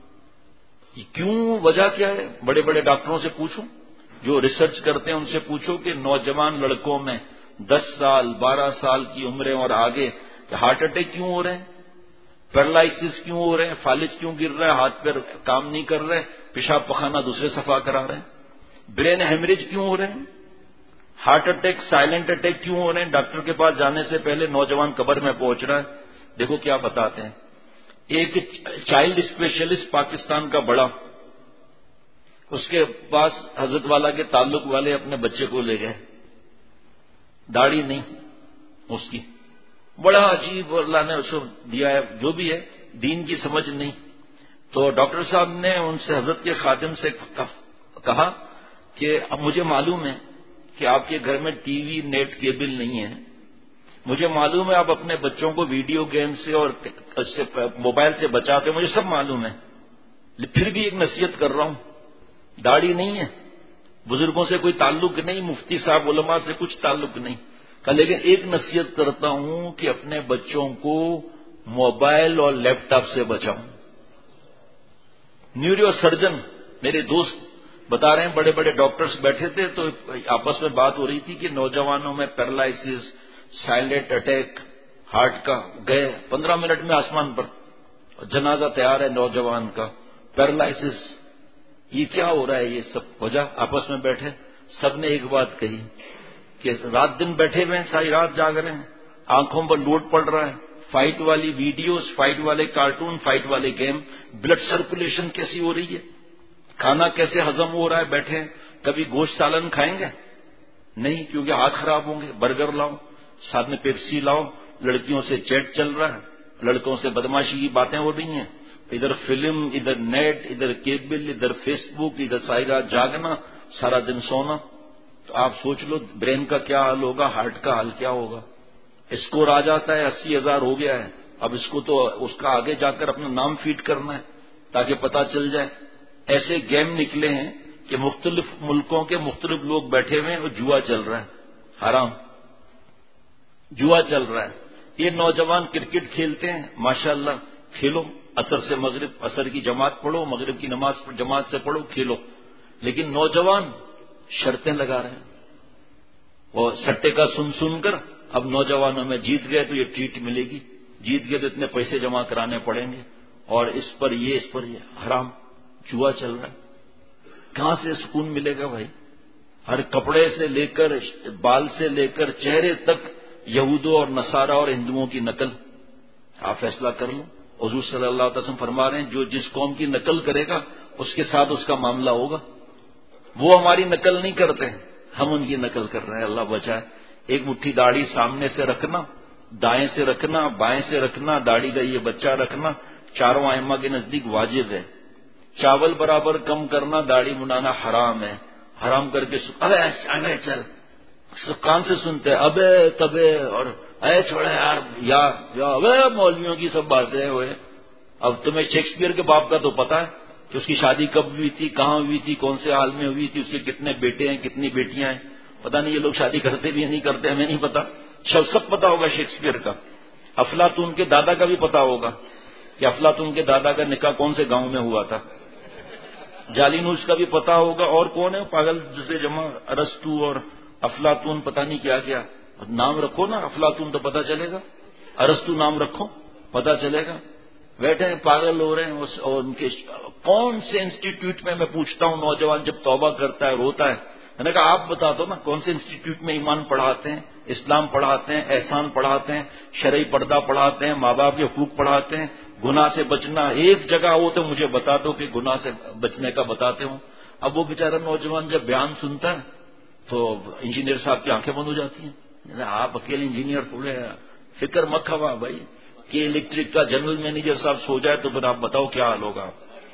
کیوں؟ وجہ کیا ہے؟ بڑے بڑے ڈاکٹروں سے پوچھو، جو ریسرچ کرتے ہیں ان سے پوچھو کہ نوجوان لڑکوں میں دس سال بارہ سال کی عمریں اور آگے ہارٹ اٹیک کیوں ہو رہے ہیں، پیرالائسس کیوں ہو رہے ہیں، فالج کیوں گر رہا ہے، ہاتھ پیر کام نہیں کر رہے، پیشاب پخانہ دوسرے صفا کرا رہے ہیں، برین ہیمریج کیوں ہو رہے ہیں، ہارٹ اٹیک سائلنٹ اٹیک کیوں ہو رہے ہیں؟ ڈاکٹر کے پاس جانے سے پہلے نوجوان قبر میں پہنچ رہا ہے۔ دیکھو کیا بتاتے ہیں، ایک چائلڈ اسپیشلسٹ پاکستان کا بڑا، اس کے پاس حضرت والا کے تعلق والے اپنے بچے کو لے گئے، داڑھی نہیں اس کی، بڑا عجیب اللہ نے اس کو دیا ہے، جو بھی ہے دین کی سمجھ نہیں، تو ڈاکٹر صاحب نے ان سے حضرت کے خادم سے کہا کہ اب مجھے معلوم ہے کہ آپ کے گھر میں ٹی وی نیٹ کیبل نہیں ہے، مجھے معلوم ہے آپ اپنے بچوں کو ویڈیو گیم سے اور موبائل سے بچاتے ہیں، مجھے سب معلوم ہے، پھر بھی ایک نصیحت کر رہا ہوں، داڑھی نہیں ہے، بزرگوں سے کوئی تعلق نہیں، مفتی صاحب علماء سے کچھ تعلق نہیں، لیکن ایک نصیحت کرتا ہوں کہ اپنے بچوں کو موبائل اور لیپ ٹاپ سے بچاؤں۔ نیورو سرجن میرے دوست بتا رہے ہیں، بڑے بڑے ڈاکٹرز بیٹھے تھے تو آپس میں بات ہو رہی تھی کہ نوجوانوں میں پیرالائسس، سائلنٹ اٹیک، ہارٹ کا، گئے پندرہ منٹ میں آسمان پر، جنازہ تیار ہے نوجوان کا، پیرالائسس، یہ کیا ہو رہا ہے؟ یہ سب وجہ آپس میں بیٹھے، سب نے ایک بات کہی کہ رات دن بیٹھے ہوئے ہیں، ساری رات جاگ رہے ہیں، آنکھوں پر لوڈ پڑ رہا ہے، فائٹ والی ویڈیوز، فائٹ والے کارٹون، فائٹ والے گیم، بلڈ سرکولیشن کیسی ہو رہی ہے، کھانا کیسے ہضم ہو رہا ہے، بیٹھے ہیں، کبھی گوشت سالن کھائیں گے؟ نہیں، کیونکہ ہاتھ خراب ہوں گے، برگر لاؤ، ساتھ میں پیپسی لاؤ، لڑکیوں سے چیٹ چل رہا ہے، لڑکوں سے بدماشی کی باتیں ہو رہی ہیں، ادھر فلم، ادھر نیٹ، ادھر کیبل، ادھر فیس بک، ادھر ساری رات جاگنا، سارا دن سونا، تو آپ سوچ لو برین کا کیا حال ہوگا، ہارٹ کا حال کیا ہوگا۔ اسکور آ جاتا ہے، اسی ہزار ہو گیا ہے، اب اس کو تو اس کا آگے جا کر اپنا نام فیڈ کرنا ہے تاکہ پتہ چل جائے۔ ایسے گیم نکلے ہیں کہ مختلف ملکوں کے مختلف لوگ بیٹھے ہوئے ہیں اور جوا چل رہا ہے، حرام جوا چل رہا ہے۔ یہ نوجوان کرکٹ کھیلتے ہیں، ماشاءاللہ کھیلو، اثر سے مغرب اثر کی جماعت پڑھو، مغرب کی نماز جماعت سے پڑھو، کھیلو. لیکن نوجوان شرطیں لگا رہے ہیں. وہ سٹے کا سن سن کر اب نوجوانوں میں جیت گئے تو یہ ٹریٹ ملے گی، جیت گئے تو اتنے پیسے جمع کرانے پڑیں گے، اور اس پر یہ اس پر یہ حرام جوا چل رہا ہے. کہاں سے سکون ملے گا بھائی؟ ہر کپڑے سے لے کر بال سے لے کر چہرے تک یہودوں اور نصارہ اور ہندوؤں کی نقل. آپ فیصلہ کر لو. حضور صلی اللہ علیہ وسلم فرما رہے ہیں جو جس قوم کی نقل کرے گا اس کے ساتھ اس کا معاملہ ہوگا. وہ ہماری نقل نہیں کرتے، ہم ان کی نقل کر رہے ہیں. اللہ بچائے. ایک مٹھی داڑھی سامنے سے رکھنا، دائیں سے رکھنا، بائیں سے رکھنا، داڑھی کا یہ بچہ رکھنا چاروں ائمہ کے نزدیک واجب ہے. چاول برابر کم کرنا، داڑھی منڈانا حرام ہے. حرام کر کے ابے ابے چل کان سے سنتے ہیں ابے تبے اور اے چھوڑے یار یا ابے مولویوں کی سب باتیں ہوئے. اب تمہیں شیکسپیئر کے باپ کا تو پتا ہے کہ اس کی شادی کب ہوئی تھی، کہاں ہوئی تھی، کون سے حال میں ہوئی تھی، اس کے کتنے بیٹے ہیں، کتنی بیٹیاں ہیں. پتہ نہیں یہ لوگ شادی کرتے بھی نہیں کرتے، ہمیں نہیں پتا. سب پتا ہوگا شیکسپیئر کا. افلاطون کے دادا کا بھی پتا ہوگا کہ افلاطون کے دادا کا نکاح کون سے گاؤں میں ہوا تھا. جالینوس کا بھی پتا ہوگا. اور کون ہے پاگل جسے جمع ارسطو اور افلاطون، پتہ نہیں کیا کیا نام رکھو نا. افلاطون تو پتا چلے گا، ارسطو نام رکھو پتا چلے گا. بیٹھے ہیں پاگل ہو رہے ہیں. اور ان کے کون سے انسٹیٹیوٹ میں میں پوچھتا ہوں نوجوان جب توبہ کرتا ہے روتا ہے، میں نے کہا آپ بتا دو نا کون سے انسٹیٹیوٹ میں ایمان پڑھاتے ہیں، اسلام پڑھاتے ہیں، احسان پڑھاتے ہیں، شرعی پردہ پڑھاتے ہیں، ماں باپ کے حقوق پڑھاتے ہیں، گناہ سے بچنا. ایک جگہ ہو تو مجھے بتا دو کہ گناہ سے بچنے کا بتاتے ہوں. اب وہ بیچارہ نوجوان جب بیان سنتا ہے تو انجینئر صاحب کی آنکھیں بند ہو جاتی ہیں. آپ اکیلے انجینئر تھوڑے، فکر مت کھوا بھائی کہ الیکٹرک کا جنرل مینیجر صاحب سو جائے تو پھر آپ بتاؤ کیا حال ہوگا.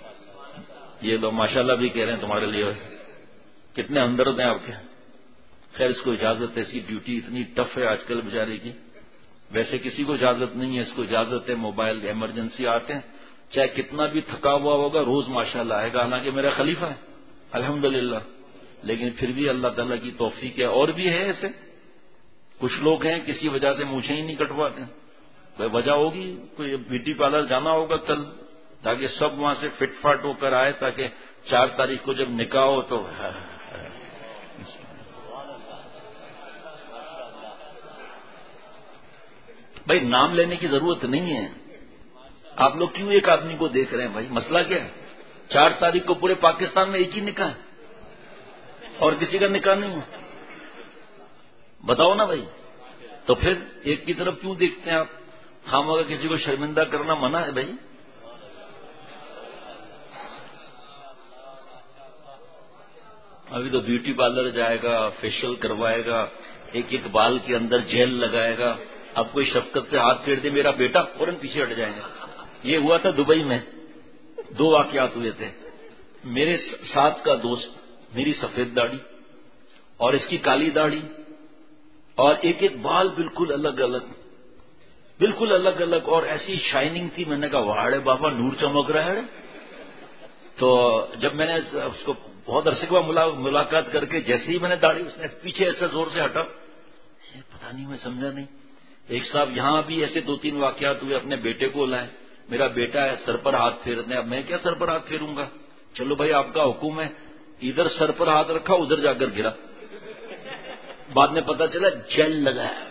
یہ لوگ ماشاءاللہ بھی کہہ رہے ہیں تمہارے لیے کتنے ہمدرد ہیں آپ کے. خیر اس کو اجازت ہے، اس کی ڈیوٹی اتنی ٹف ہے آج کل بیچارے کی. ویسے کسی کو اجازت نہیں ہے، اس کو اجازت ہے. موبائل ایمرجنسی آتے ہیں، چاہے کتنا بھی تھکا ہوا ہوگا روز ماشاءاللہ آئے گا. حالانکہ میرا خلیفہ ہے الحمدللہ، لیکن پھر بھی اللہ تعالیٰ کی توفیق ہے. اور بھی ہے ایسے کچھ لوگ ہیں کسی وجہ سے مونچھیں ہی نہیں کٹواتے. کوئی وجہ ہوگی، کوئی بیوٹی پارلر جانا ہوگا کل تاکہ سب وہاں سے فٹ فاٹ ہو کر آئے، تاکہ چار تاریخ کو جب نکاح ہو تو بھائی نام لینے کی ضرورت نہیں ہے. آپ لوگ کیوں ایک آدمی کو دیکھ رہے ہیں بھائی؟ مسئلہ کیا ہے؟ چار تاریخ کو پورے پاکستان میں ایک ہی نکاح ہے اور کسی کا نکاح نہیں ہے. بتاؤ نا بھائی. تو پھر ایک کی طرف کیوں دیکھتے ہیں آپ؟ خامخواہ کسی کو شرمندہ کرنا منع ہے بھائی. ابھی تو بیوٹی پارلر جائے گا، فیشیل کروائے گا، ایک ایک بال کے اندر جیل لگائے گا. اب کوئی شفقت سے ہاتھ پھیر دے میرا بیٹا فوراً پیچھے ہٹ جائیں گے. یہ ہوا تھا دبئی میں، دو واقعات ہوئے تھے. میرے ساتھ کا دوست، میری سفید داڑھی اور اس کی کالی داڑھی اور ایک ایک بال بالکل الگ الگ، بالکل الگ الگ، اور ایسی شائننگ تھی. میں نے کہا واڑے بابا نور چمک رہا ہے. تو جب میں نے اس کو بہت عرصے کے بعد ملاقات کر کے جیسے ہی میں نے داڑھی، اس نے پیچھے ایسے زور سے ہٹا، پتا نہیں میں سمجھا نہیں. ایک صاحب یہاں بھی ایسے دو تین واقعات ہوئے، اپنے بیٹے کو لائے. میرا بیٹا ہے سر پر ہاتھ پھیرنے. اب میں کیا سر پر ہاتھ پھیروں گا؟ چلو بھائی آپ کا حکم ہے. ادھر سر پر ہاتھ رکھا، ادھر جا کر گرا. بعد میں پتا چلا جیل لگایا.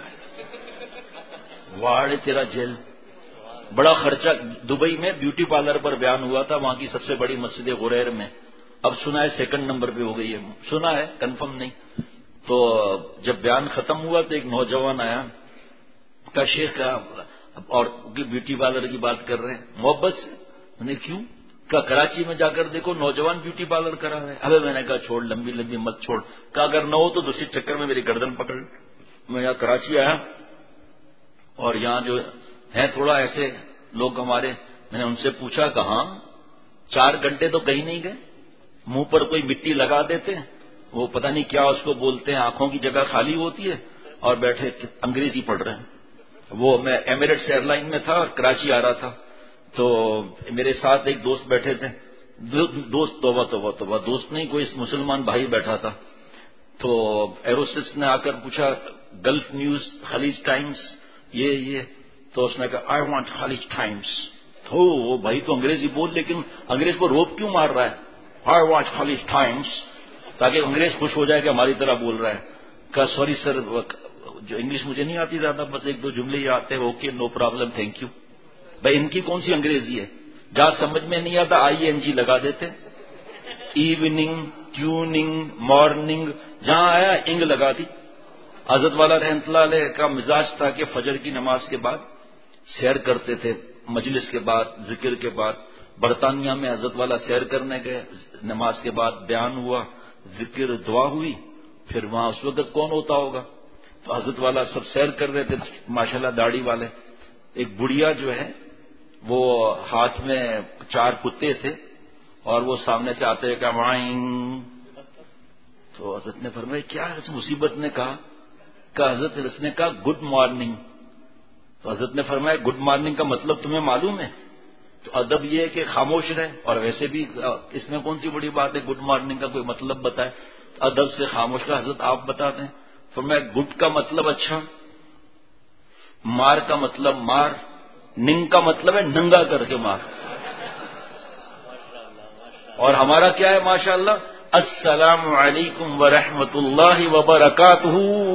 واڑے تیرا جیل. بڑا خرچہ. دبئی میں بیوٹی پارلر پر بیان ہوا تھا، وہاں کی سب سے بڑی مسجد غریر میں. اب سنا ہے سیکنڈ نمبر پہ ہو گئی ہے، سنا ہے کنفرم نہیں. تو جب بیان ختم ہوا تو ایک نوجوان آیا کا شیخ کا، اور بیوٹی پارلر کی بات کر رہے ہیں محبت سے. میں نے کیوں؟ کہا کراچی میں جا کر دیکھو نوجوان بیوٹی پارلر کرا رہے. ابے میں نے کہا چھوڑ، لمبی لمبی مت چھوڑ. کہا اگر نہ ہو تو دوسرے چکر میں میری گردن پکڑ. میں یہاں کراچی آیا اور یہاں جو ہے تھوڑا ایسے لوگ ہمارے، میں نے ان سے پوچھا کہاں چار گھنٹے تو کہیں نہیں گئے، منہ پر کوئی مٹی لگا دیتے ہیں، وہ پتہ نہیں کیا اس کو بولتے ہیں، آنکھوں کی جگہ خالی ہوتی ہے، اور بیٹھے انگریزی پڑھ رہے ہیں. وہ میں ایمریٹس ایئر لائن میں تھا اور کراچی آ رہا تھا. تو میرے ساتھ ایک دوست بیٹھے تھے. دوست توبہ توبہ توبہ دوست نہیں، کوئی مسلمان بھائی بیٹھا تھا. تو ایروسس نے آ کر پوچھا گلف نیوز، خلیج ٹائمز، یہ یہ تو اس نے کہا آئی وانٹ خلیج ٹائمز. تو بھائی تو انگریزی بول، لیکن انگریز کو روب کیوں مار رہا ہے؟ آئی واچ خالص ٹائمس، تاکہ انگریز خوش ہو جائے کہ ہماری طرح بول رہا ہے. کہا سوری سر، جو انگلش مجھے نہیں آتی زیادہ، بس ایک دو جملے ہی آتے ہیں. Okay no problem, thank you. بھائی ان کی کون سی انگریزی ہے؟ جہاں سمجھ میں نہیں آتا آئی این جی لگا دیتے. ایوننگ، ٹیوننگ، مارننگ، جہاں آیا انگ لگا دی. حضرت والا رحمۃ اللہ علیہ کا مزاج تھا کہ فجر کی نماز کے بعد سیر کرتے تھے، مجلس کے بعد، ذکر کے بعد. برطانیہ میں حضرت والا سیر کرنے گئے، نماز کے بعد بیان ہوا، ذکر، دعا ہوئی. پھر وہاں اس وقت کون ہوتا ہوگا؟ تو حضرت والا سب سیر کر رہے تھے، ماشاءاللہ داڑھی والے. ایک بڑھیا جو ہے وہ ہاتھ میں چار کتے تھے اور وہ سامنے سے آتے کہ وائن. تو حضرت نے فرمایا کیا ہے اس مصیبت نے؟ کہا کہ حضرت اس نے کہا گڈ مارننگ. تو حضرت نے فرمایا گڈ مارننگ کا مطلب تمہیں معلوم ہے؟ تو ادب یہ ہے کہ خاموش رہے، اور ویسے بھی اس میں کون سی بڑی بات ہے گڈ مارننگ کا کوئی مطلب بتائے. ادب سے خاموش رہا. حضرت آپ بتا دیں. فرمایا گڈ کا مطلب اچھا، مار کا مطلب مار، ننگ کا مطلب ہے ننگا کر کے مار. اور ہمارا کیا ہے ماشاءاللہ؟ السلام علیکم ورحمۃ اللہ وبرکاتہ.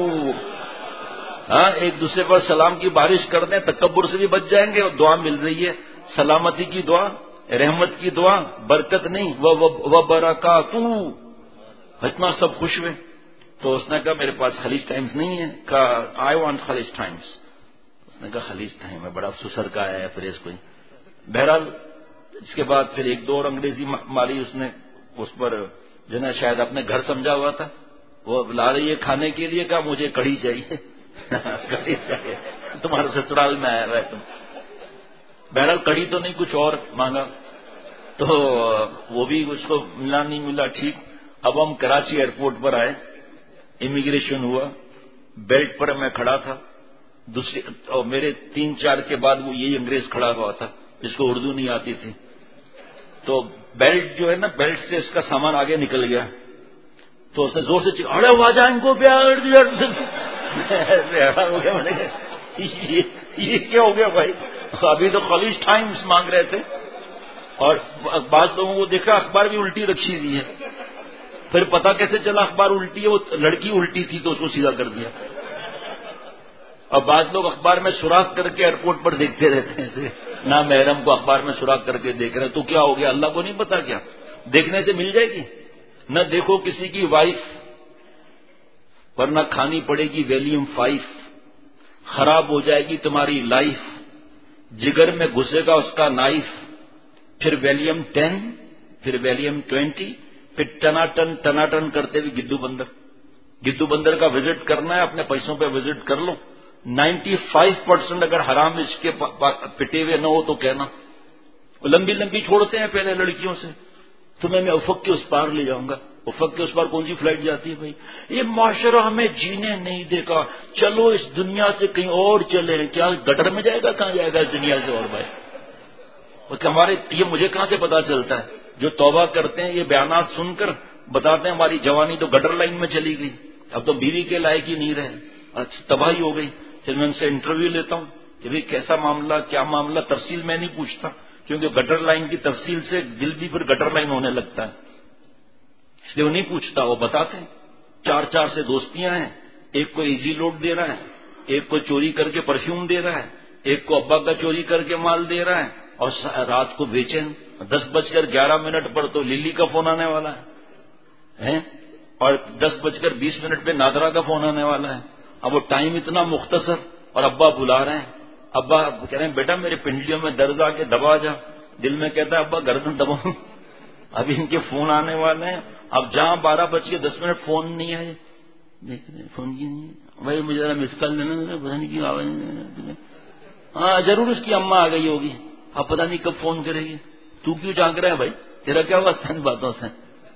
ہاں ایک دوسرے پر سلام کی بارش کر دیں، تکبر سے بھی بچ جائیں گے. اور دعا مل رہی ہے، سلامتی کی دعا، رحمت کی دعا، برکت نہیں وبرکاتہ. اتنا سب خوش ہوئے. تو اس نے کہا میرے پاس خلیج ٹائمز نہیں ہے. کہا آئی وانٹ خلیج ٹائمز. اس نے کہا خلیج ٹائم ہے، بڑا سسر کا ہے پریس کوئی. بہرحال اس کے بعد پھر ایک دو اور انگریزی ماری اس نے اس پر، جو نا شاید اپنے گھر سمجھا ہوا تھا. وہ لا رہی ہے کھانے کے لیے، کہا مجھے کڑھی چاہیے. کڑھی چاہیے، تمہارے سسرال میں آیا ہوا ہے تم. بہرحال کڑھی تو نہیں، کچھ اور مانگا. تو وہ بھی اس کو ملا نہیں ملا. ٹھیک. اب ہم کراچی ایئرپورٹ پر آئے، امیگریشن ہوا، بیلٹ پر میں کھڑا تھا. دوسری اور میرے تین چار کے بعد وہ یہی انگریز کھڑا ہوا تھا جس کو اردو نہیں آتی تھی. تو بیلٹ جو ہے نا، بیلٹ سے اس کا سامان آگے نکل گیا. تو اس نے زور سے چیخا، ارے واجہ ان کو بیلٹ ہو گیا. یہ کیا ہو گیا بھائی؟ ابھی تو خلیج ٹائمز مانگ رہے تھے. اور بعض لوگوں کو دیکھا اخبار بھی الٹی رکھی ہوئی ہے. پھر پتا کیسے چلا اخبار الٹی ہے؟ وہ لڑکی الٹی تھی تو اس کو سیدھا کر دیا. اور بعض لوگ اخبار میں سوراخ کر کے ایئرپورٹ پر دیکھتے رہتے ہیں، نہ محرم کو اخبار میں سوراخ کر کے دیکھ رہے ہیں. تو کیا ہو گیا؟ اللہ کو نہیں پتا کیا؟ دیکھنے سے مل جائے گی؟ نہ دیکھو کسی کی وائف، ورنہ کھانی پڑے گی ویلیم فائیو. خراب ہو جائے گی تمہاری لائف. جگر میں گھسے گا اس کا نائف. پھر ویلیم ٹین، پھر ویلیم ٹوینٹی، پھر ٹناٹن ٹناٹن کرتے ہوئے گدو بندر. گدو بندر کا وزٹ کرنا ہے، اپنے پیسوں پہ وزٹ کر لو. نائنٹی فائیو پرسینٹ اگر حرام اس کے پٹے ہوئے نہ ہو تو کہنا. لمبی لمبی چھوڑتے ہیں پہلے لڑکیوں سے. تمہیں میں افق کے اس پار لے جاؤں گا. افق کے اس پار کون سی فلائٹ جاتی ہے بھائی؟ یہ معاشرہ ہمیں جینے نہیں دے گا، چلو اس دنیا سے کہیں اور چلیں. کیا گٹر میں جائے گا؟ کہاں جائے گا اس دنیا سے؟ اور بھائی ہمارے یہ مجھے کہاں سے پتا چلتا ہے؟ جو توبہ کرتے ہیں یہ بیانات سن کر بتاتے ہیں ہماری جوانی تو گٹر لائن میں چلی گئی، اب تو بیوی کے لائق ہی نہیں رہے، اچھا تباہی ہو گئی. پھر میں ان سے انٹرویو لیتا ہوں کہ بھائی کیسا معاملہ، کیا معاملہ. تفصیل میں نہیں پوچھتا کیونکہ گٹر لائن کی تفصیل سے دل بھی پھر گٹر لائن ہونے لگتا ہے، اس لیے وہ نہیں پوچھتا. وہ بتاتے ہیں چار چار سے دوستیاں ہیں، ایک کو ایزی لوڈ دے رہا ہے، ایک کو چوری کر کے پرفیوم دے رہا ہے، ایک کو ابا کا چوری کر کے مال دے رہا ہے، اور رات کو بیچین دس بج کر گیارہ منٹ پر تو للی کا فون آنے والا ہے، اور دس بج کر بیس منٹ پہ نادرا کا فون آنے والا ہے. اب وہ ٹائم اتنا مختصر اور ابا بلا رہے ہیں. ابا کہہ رہے ہیں بیٹا میرے پنڈلیوں میں درد آ کے دبا جا. دل میں کہتا ہے ابا گردن دباؤں، ابھی ان کے فون آنے والے ہیں. اب جہاں بارہ بج کے دس منٹ فون نہیں آئے، دیکھ رہے فون کی نہیں بھائی، مجھے ذرا مس کال دینا، پتا نہیں کی آواز. ہاں ضرور اس کی اماں آ گئی ہوگی، اب پتا نہیں کب فون کرے گی. تو کیوں جانگ رہا ہے بھائی؟ تیرا کیا ہوا ان باتوں سے؟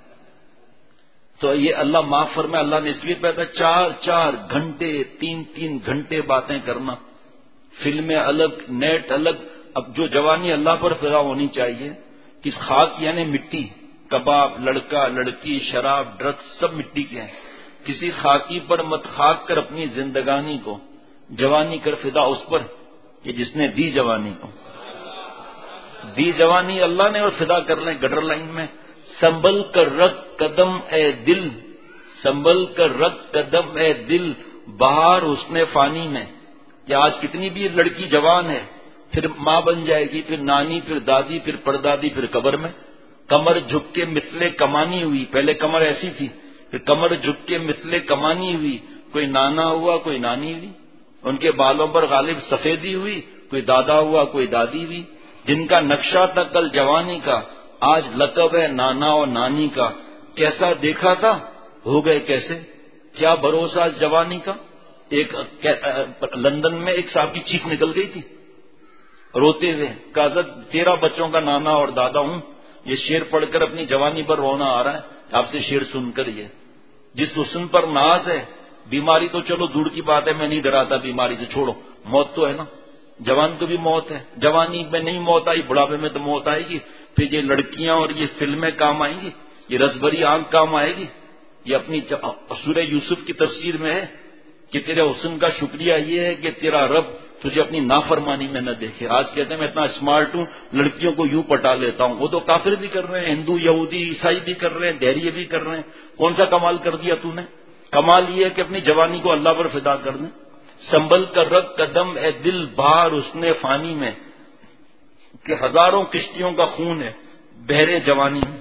تو یہ اللہ معاف فرمائے، اللہ نے اس لیے پیدا چار چار گھنٹے تین تین گھنٹے باتیں کرنا، فلمیں الگ، نیٹ الگ. اب جو جوانی اللہ پر فدا ہونی چاہیے، کس خاک یعنی مٹی، کباب، لڑکا لڑکی، شراب، ڈرگس سب مٹی کے ہیں. کسی خاکی پر مت خاک کر اپنی زندگانی کو، جوانی کر فدا اس پر کہ جس نے دی جوانی کو. دی جوانی اللہ نے اور فدا کر لیں گٹر لائن میں. سنبھل کر رکھ قدم اے دل، سنبھل کر رکھ قدم اے دل، بہار حسن فانی میں. کہ آج کتنی بھی لڑکی جوان ہے، پھر ماں بن جائے گی، پھر نانی، پھر دادی، پھر پردادی، پھر قبر میں. کمر جھک کے مثلے کمانی ہوئی، پہلے کمر ایسی تھی، پھر کمر جھک کے مثلے کمانی ہوئی. کوئی نانا ہوا، کوئی نانی ہوئی، ان کے بالوں پر غالب سفیدی ہوئی، کوئی دادا ہوا، کوئی دادی ہوئی. جن کا نقشہ تھا کل جوانی کا، آج لقب ہے نانا اور نانی کا. کیسا دیکھا تھا، ہو گئے کیسے، کیا بھروسہ آج جوانی کا. ایک لندن میں ایک صاحب کی چیخ نکل گئی تھی روتے ہوئے، کہا حضرت تیرہ بچوں کا نانا اور دادا ہوں، یہ شعر پڑھ کر اپنی جوانی پر رونا آ رہا ہے. آپ سے شعر سن کر یہ جس حسن پر ناز ہے، بیماری تو چلو دور کی بات ہے، میں نہیں ڈراتا بیماری سے، چھوڑو، موت تو ہے نا، جوان کو بھی موت ہے. جوانی میں نہیں موت آئی، بڑھاپے میں تو موت آئے گی. پھر یہ لڑکیاں اور یہ فلمیں کام آئیں گی، یہ رس بھری آنکھ کام آئے گی. یہ اپنی سورہ یوسف کی تفسیر میں ہے کہ تیرے حسن کا شکریہ یہ ہے کہ تیرا رب تجھے اپنی نافرمانی میں نہ دیکھے. آج کہتے ہیں میں اتنا اسمارٹ ہوں، لڑکیوں کو یوں پٹا لیتا ہوں. وہ تو کافر بھی کر رہے ہیں، ہندو یہودی عیسائی بھی کر رہے ہیں، دہریے بھی کر رہے ہیں. کون سا کمال کر دیا تو نے؟ کمال یہ ہے کہ اپنی جوانی کو اللہ پر فدا کر دیں. سنبھل کر رکھ قدم اے دل، بہار حسن فانی میں. کہ ہزاروں کشتیوں کا خون ہے بحر جوانی میں.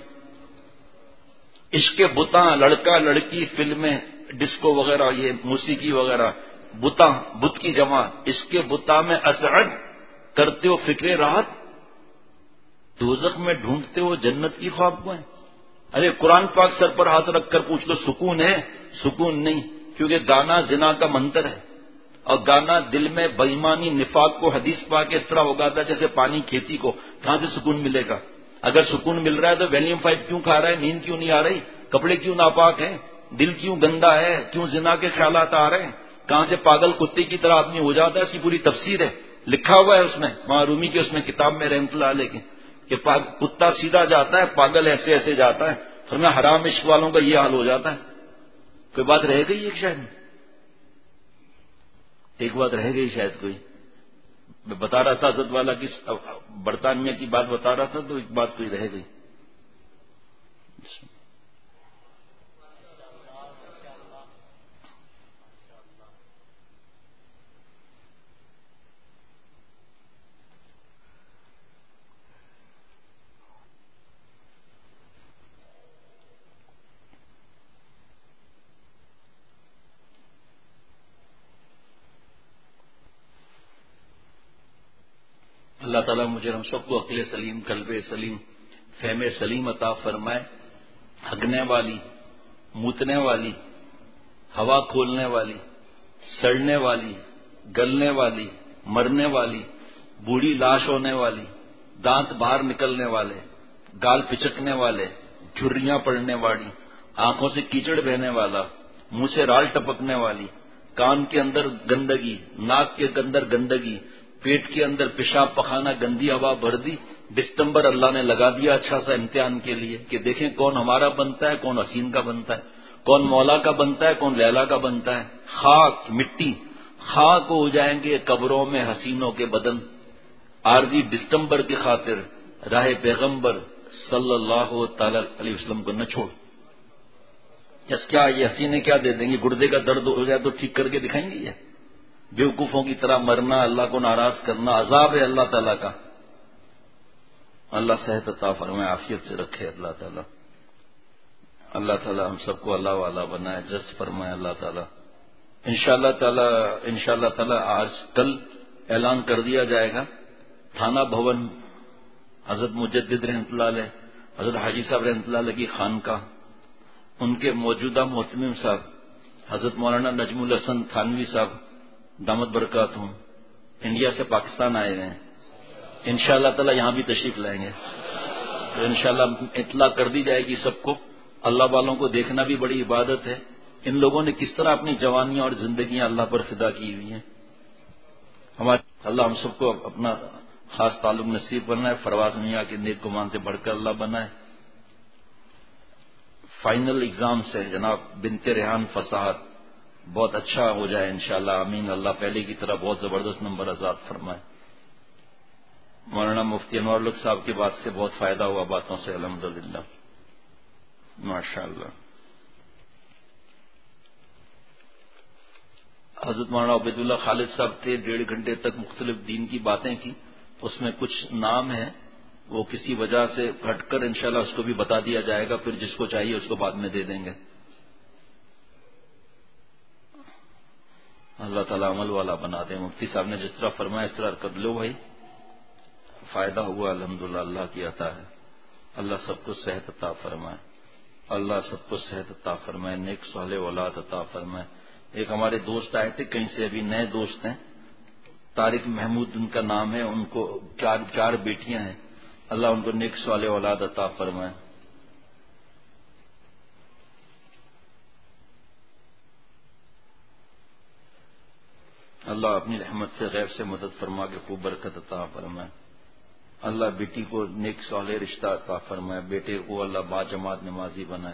عشق بتاں، لڑکا لڑکی، فلمیں، ڈسکو وغیرہ، یہ موسیقی وغیرہ، بتا، بت کی جمع. عشق بتا میں اسعد کرتے ہو فکر راحت، دوزخ میں ڈھونڈتے ہو جنت کی خواب کو ہے. ارے قرآن پاک سر پر ہاتھ رکھ کر پوچھ لو سکون ہے؟ سکون نہیں، کیونکہ گانا زنا کا منتر ہے، اور گانا دل میں بےایمانی نفاق کو حدیث پاک اس طرح اگاتا ہے جیسے پانی کھیتی کو. کہاں سے سکون ملے گا؟ اگر سکون مل رہا ہے تو ویلیم فائیو کیوں کھا رہا ہے؟ نیند کیوں نہیں آ رہی؟ کپڑے کیوں ناپاک ہیں؟ دل کیوں گندا ہے؟ کیوں زنا کے خیالات آ رہے ہیں؟ کہاں سے پاگل کتے کی طرح آدمی ہو جاتا ہے؟ اس کی پوری تفسیر ہے، لکھا ہوا ہے اس میں، معرومی کی اس میں کتاب میں رحمت اللہ علیہ کی، کہ کتا سیدھا جاتا ہے، پاگل ایسے ایسے جاتا ہے. فرمایا حرام عشق والوں کا یہ حال ہو جاتا ہے. کوئی بات رہ گئی ایک شاید ایک بات رہ گئی شاید کوئی. میں بتا رہا تھا حضرت والا کی برطانیہ کی بات بتا رہا تھا تو ایک بات کوئی رہ گئی. اللہ تعالیٰ مجھے ہم سب کو عقل سلیم، قلب سلیم، فہم سلیم عطا فرمائے. ہگنے والی، موتنے والی، ہوا کھولنے والی، سڑنے والی، گلنے والی، مرنے والی، بوڑھی لاش ہونے والی، دانت باہر نکلنے والے، گال پچکنے والے، جھریاں پڑنے والی، آنکھوں سے کیچڑ بہنے والا، منہ سے رال ٹپکنے والی، کان کے اندر گندگی، ناک کے اندر گندگی، پیٹ کے اندر پیشاب پخانہ گندی ہوا بھر دی. دسمبر اللہ نے لگا دیا اچھا سا امتحان کے لیے کہ دیکھیں کون ہمارا بنتا ہے، کون حسین کا بنتا ہے، کون مولا کا بنتا ہے، کون لیلا کا بنتا ہے. خاک مٹی، خاک ہو جائیں گے قبروں میں حسینوں کے بدن. عارضی دسمبر کی خاطر راہ پیغمبر صلی اللہ تعالی علیہ وسلم کو نہ چھوڑ. جس کیا یہ حسینے کیا دے دیں گے؟ گردے کا درد ہو جائے تو ٹھیک کر کے دکھائیں گے؟ یہ بیوقوفوں کی طرح مرنا، اللہ کو ناراض کرنا عذاب ہے اللہ تعالیٰ کا. اللہ صحت عطا فرمائے، عافیت سے رکھے اللہ تعالیٰ. اللہ تعالیٰ ہم سب کو اللہ والا بنائے، جس فرمائے اللہ تعالیٰ. انشاءاللہ تعالیٰ انشاءاللہ تعالیٰ آج کل اعلان کر دیا جائے گا تھانہ بھون حضرت مجدد رحمۃ اللہ علیہ، حضرت حاجی صاحب رحمۃ اللہ علیہ کی خانقاہ، ان کے موجودہ محتمم صاحب حضرت مولانا نجم الحسن تھانوی صاحب دامت برکات ہوں، انڈیا سے پاکستان آئے ہوئے ہیں. انشاءاللہ تعالی یہاں بھی تشریف لائیں گے. تو انشاءاللہ اطلاع کر دی جائے گی سب کو. اللہ والوں کو دیکھنا بھی بڑی عبادت ہے. ان لوگوں نے کس طرح اپنی جوانیاں اور زندگیاں اللہ پر فدا کی ہوئی ہیں. ہمارے اللہ ہم سب کو اپنا خاص تعلق نصیب بنائے. فروز میاں کے نیک گمان سے بڑھ کر اللہ بنائے. فائنل ایگزام سے جناب بنت ریحان فصاحت بہت اچھا ہو جائے انشاءاللہ. آمین. اللہ پہلے کی طرح بہت زبردست نمبر آزاد فرمائے. مولانا مفتی انوار الحق صاحب کی بات سے بہت فائدہ ہوا، باتوں سے الحمدللہ ماشاء اللہ۔ حضرت مولانا عبید اللہ خالد صاحب تھے، ڈیڑھ گھنٹے تک مختلف دین کی باتیں کی، اس میں کچھ نام ہیں وہ کسی وجہ سے ہٹ کر انشاءاللہ اس کو بھی بتا دیا جائے گا، پھر جس کو چاہیے اس کو بعد میں دے دیں گے۔ اللہ تعالیٰ عمل والا بنا دے۔ مفتی صاحب نے جس طرح فرمایا اس طرح کر لو بھائی، فائدہ ہوا الحمدللہ، اللہ کی عطا ہے۔ اللہ سب کو صحت عطا فرمائے، اللہ سب کو صحت عطا فرمائے، نیک صالح اولاد عطا فرمائے۔ ایک ہمارے دوست آئے تھے کہیں سے، ابھی نئے دوست ہیں، طارق محمود ان کا نام ہے، ان کو چار چار بیٹیاں ہیں، اللہ ان کو نیک صالح اولاد عطا فرمائے۔ اللہ اپنی رحمت سے غیب سے مدد فرما کے خوب برکت عطا فرمائے۔ اللہ بیٹی کو نیک صالح رشتہ عطا فرمائے، بیٹے کو اللہ با جماعت نمازی بنائے،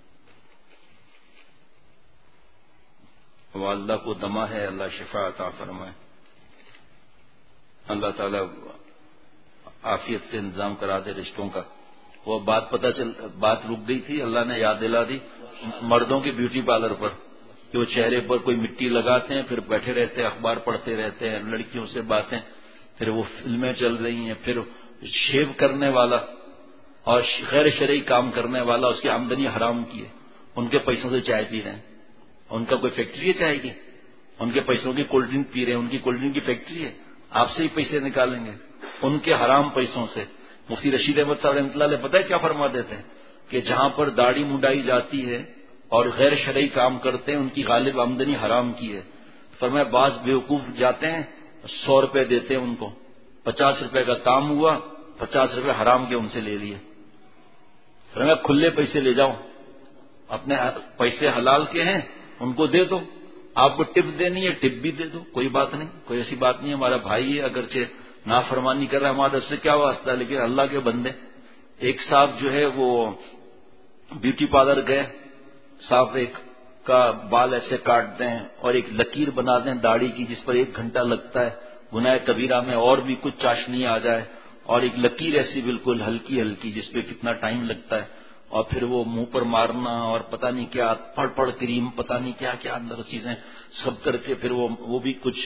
والدہ کو دمہ ہے اللہ شفا عطا فرمائے، اللہ تعالی عافیت سے انتظام کرا دے رشتوں کا۔ وہ بات پتہ چل بات رک گئی تھی، اللہ نے یاد دلا دی مردوں کے بیوٹی پارلر پر، کہ وہ چہرے پر کوئی مٹی لگاتے ہیں، پھر بیٹھے رہتے ہیں اخبار پڑھتے رہتے ہیں، لڑکیوں سے باتیں، پھر وہ فلمیں چل رہی ہیں، پھر شیو کرنے والا اور غیر شرعی کام کرنے والا اس کی آمدنی حرام کی ہے، ان کے پیسوں سے چائے پی رہے ہیں، ان کا کوئی فیکٹری ہے چائے کی، ان کے پیسوں کی کولڈ ڈرنک پی رہے ہیں، ان کی کولڈ ڈرنک کی فیکٹری ہے، آپ سے ہی پیسے نکالیں گے ان کے حرام پیسوں سے۔ مفتی رشید احمد صاحب رحمۃ اللہ علیہ پتہ ہے کیا فرما دیتے ہیں کہ جہاں پر داڑھی منڈائی جاتی ہے اور غیر شرعی کام کرتے ہیں ان کی غالب آمدنی حرام کی ہے۔ فرمایا بعض بیوقوف جاتے ہیں سو روپے دیتے ہیں ان کو، پچاس روپے کا کام ہوا، پچاس روپے حرام کے ان سے لے لیے۔ فرمایا کھلے پیسے لے جاؤ، اپنے پیسے حلال کے ہیں ان کو دے دو، آپ کو ٹپ دینی ہے ٹپ بھی دے دو، کوئی بات نہیں، کوئی ایسی بات نہیں، ہمارا بھائی ہے، اگرچہ نافرمانی کر رہا ہے ہمارے سے کیا واسطہ ہے، لیکن اللہ کے بندے۔ ایک صاحب جو ہے وہ بیوٹی پارلر گئے، صاحب ایک کا بال ایسے کاٹ دیں اور ایک لکیر بنا دیں داڑھی کی جس پر ایک گھنٹہ لگتا ہے، گناہ کبیرہ میں اور بھی کچھ چاشنی آ جائے، اور ایک لکیر ایسی بالکل ہلکی ہلکی جس پہ کتنا ٹائم لگتا ہے، اور پھر وہ منہ پر مارنا اور پتہ نہیں کیا پڑ پڑ کریم پتہ نہیں کیا کیا اندر چیزیں سب کر کے، پھر وہ وہ بھی کچھ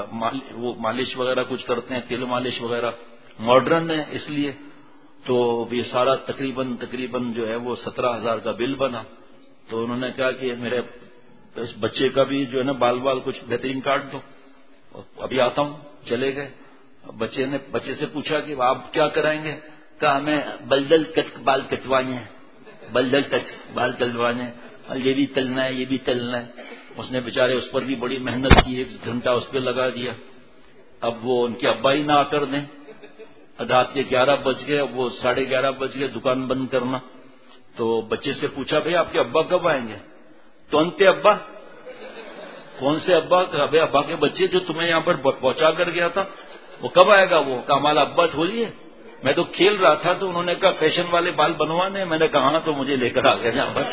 وہ مالش وغیرہ کچھ کرتے ہیں، تیل مالش وغیرہ ماڈرن ہے اس لیے، تو یہ سارا تقریباً تقریباً جو ہے وہ سترہ ہزار کا بل بنا۔ تو انہوں نے کہا کہ میرے اس بچے کا بھی جو ہے نا بال بال کچھ بہترین کاٹ دو، ابھی آتا ہوں، چلے گئے۔ بچے نے بچے سے پوچھا کہ آپ کیا کرائیں گے؟ کہا ہمیں بلدل کٹ بال کٹوانے ہیں، بلدل کٹ بال کٹوانے ہیں، اور یہ بھی تلنا ہے یہ بھی تلنا ہے۔ اس نے بیچارے اس پر بھی بڑی محنت کی، ایک گھنٹہ اس پہ لگا دیا۔ اب وہ ان کے ابا ہی نہ آ کر دیں، رات کے گیارہ بج گئے، اب وہ ساڑھے گیارہ بج گئے دکان بند کرنا۔ تو بچے سے پوچھا بھائی آپ کے ابا کب آئیں گے؟ تو انتے ابا کون سے ابا؟ کہ ابے ابا کے بچے جو تمہیں یہاں پر پہنچا کر گیا تھا وہ کب آئے گا؟ وہ کہا ہمارا ابا تھوڑی ہے، میں تو کھیل رہا تھا تو انہوں نے کہا فیشن والے بال بنوانے، میں نے کہا ہاں تو مجھے لے کر آ گیا یہاں پر۔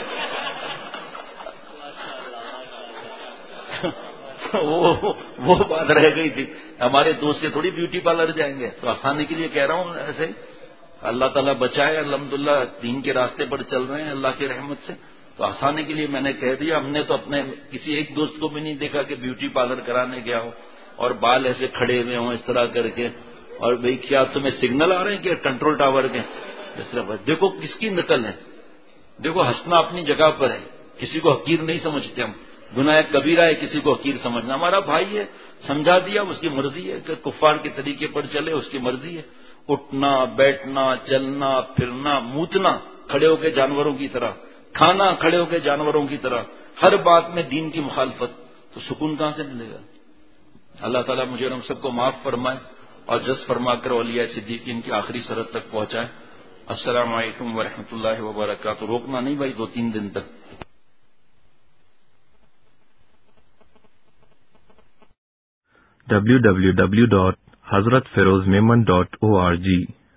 وہ وہ بات رہ گئی تھی، ہمارے دوست سے تھوڑی بیوٹی پارلر جائیں گے، تو آسانی کے لیے کہہ رہا ہوں ایسے ہی۔ اللہ تعالیٰ بچائے، الحمدللہ دین کے راستے پر چل رہے ہیں اللہ کی رحمت سے، تو آسانی کے لیے میں نے کہہ دیا۔ ہم نے تو اپنے کسی ایک دوست کو بھی نہیں دیکھا کہ بیوٹی پارلر کرانے گیا ہو اور بال ایسے کھڑے ہوئے ہوں اس طرح کر کے، اور بھئی کیا تمہیں سگنل آ رہے ہیں کہ کنٹرول ٹاور کے اس طرح؟ دیکھو کس کی نقل ہے، دیکھو ہنسنا اپنی جگہ پر ہے، کسی کو حقیر نہیں سمجھتے ہم، گناہ کبیرہ ہے کسی کو حقیر سمجھنا، ہمارا بھائی ہے، سمجھا دیا، اس کی مرضی ہے کہ کفار کے طریقے پر چلے، اس کی مرضی ہے، اٹھنا بیٹھنا چلنا پھرنا موتنا کھڑے ہو کے جانوروں کی طرح، کھانا کھڑے ہو کے جانوروں کی طرح، ہر بات میں دین کی مخالفت، تو سکون کہاں سے ملے گا؟ اللہ تعالیٰ مجھے اور ہم سب کو معاف فرمائے اور جس فرما کر اولیاء صدیقین کی آخری سرحد تک پہنچائے۔ السلام علیکم ورحمۃ اللہ وبرکاتہ۔ روکنا نہیں بھائی، دو تین دن تک۔ W W W dot Hazrat Feroz Memon dot O R جی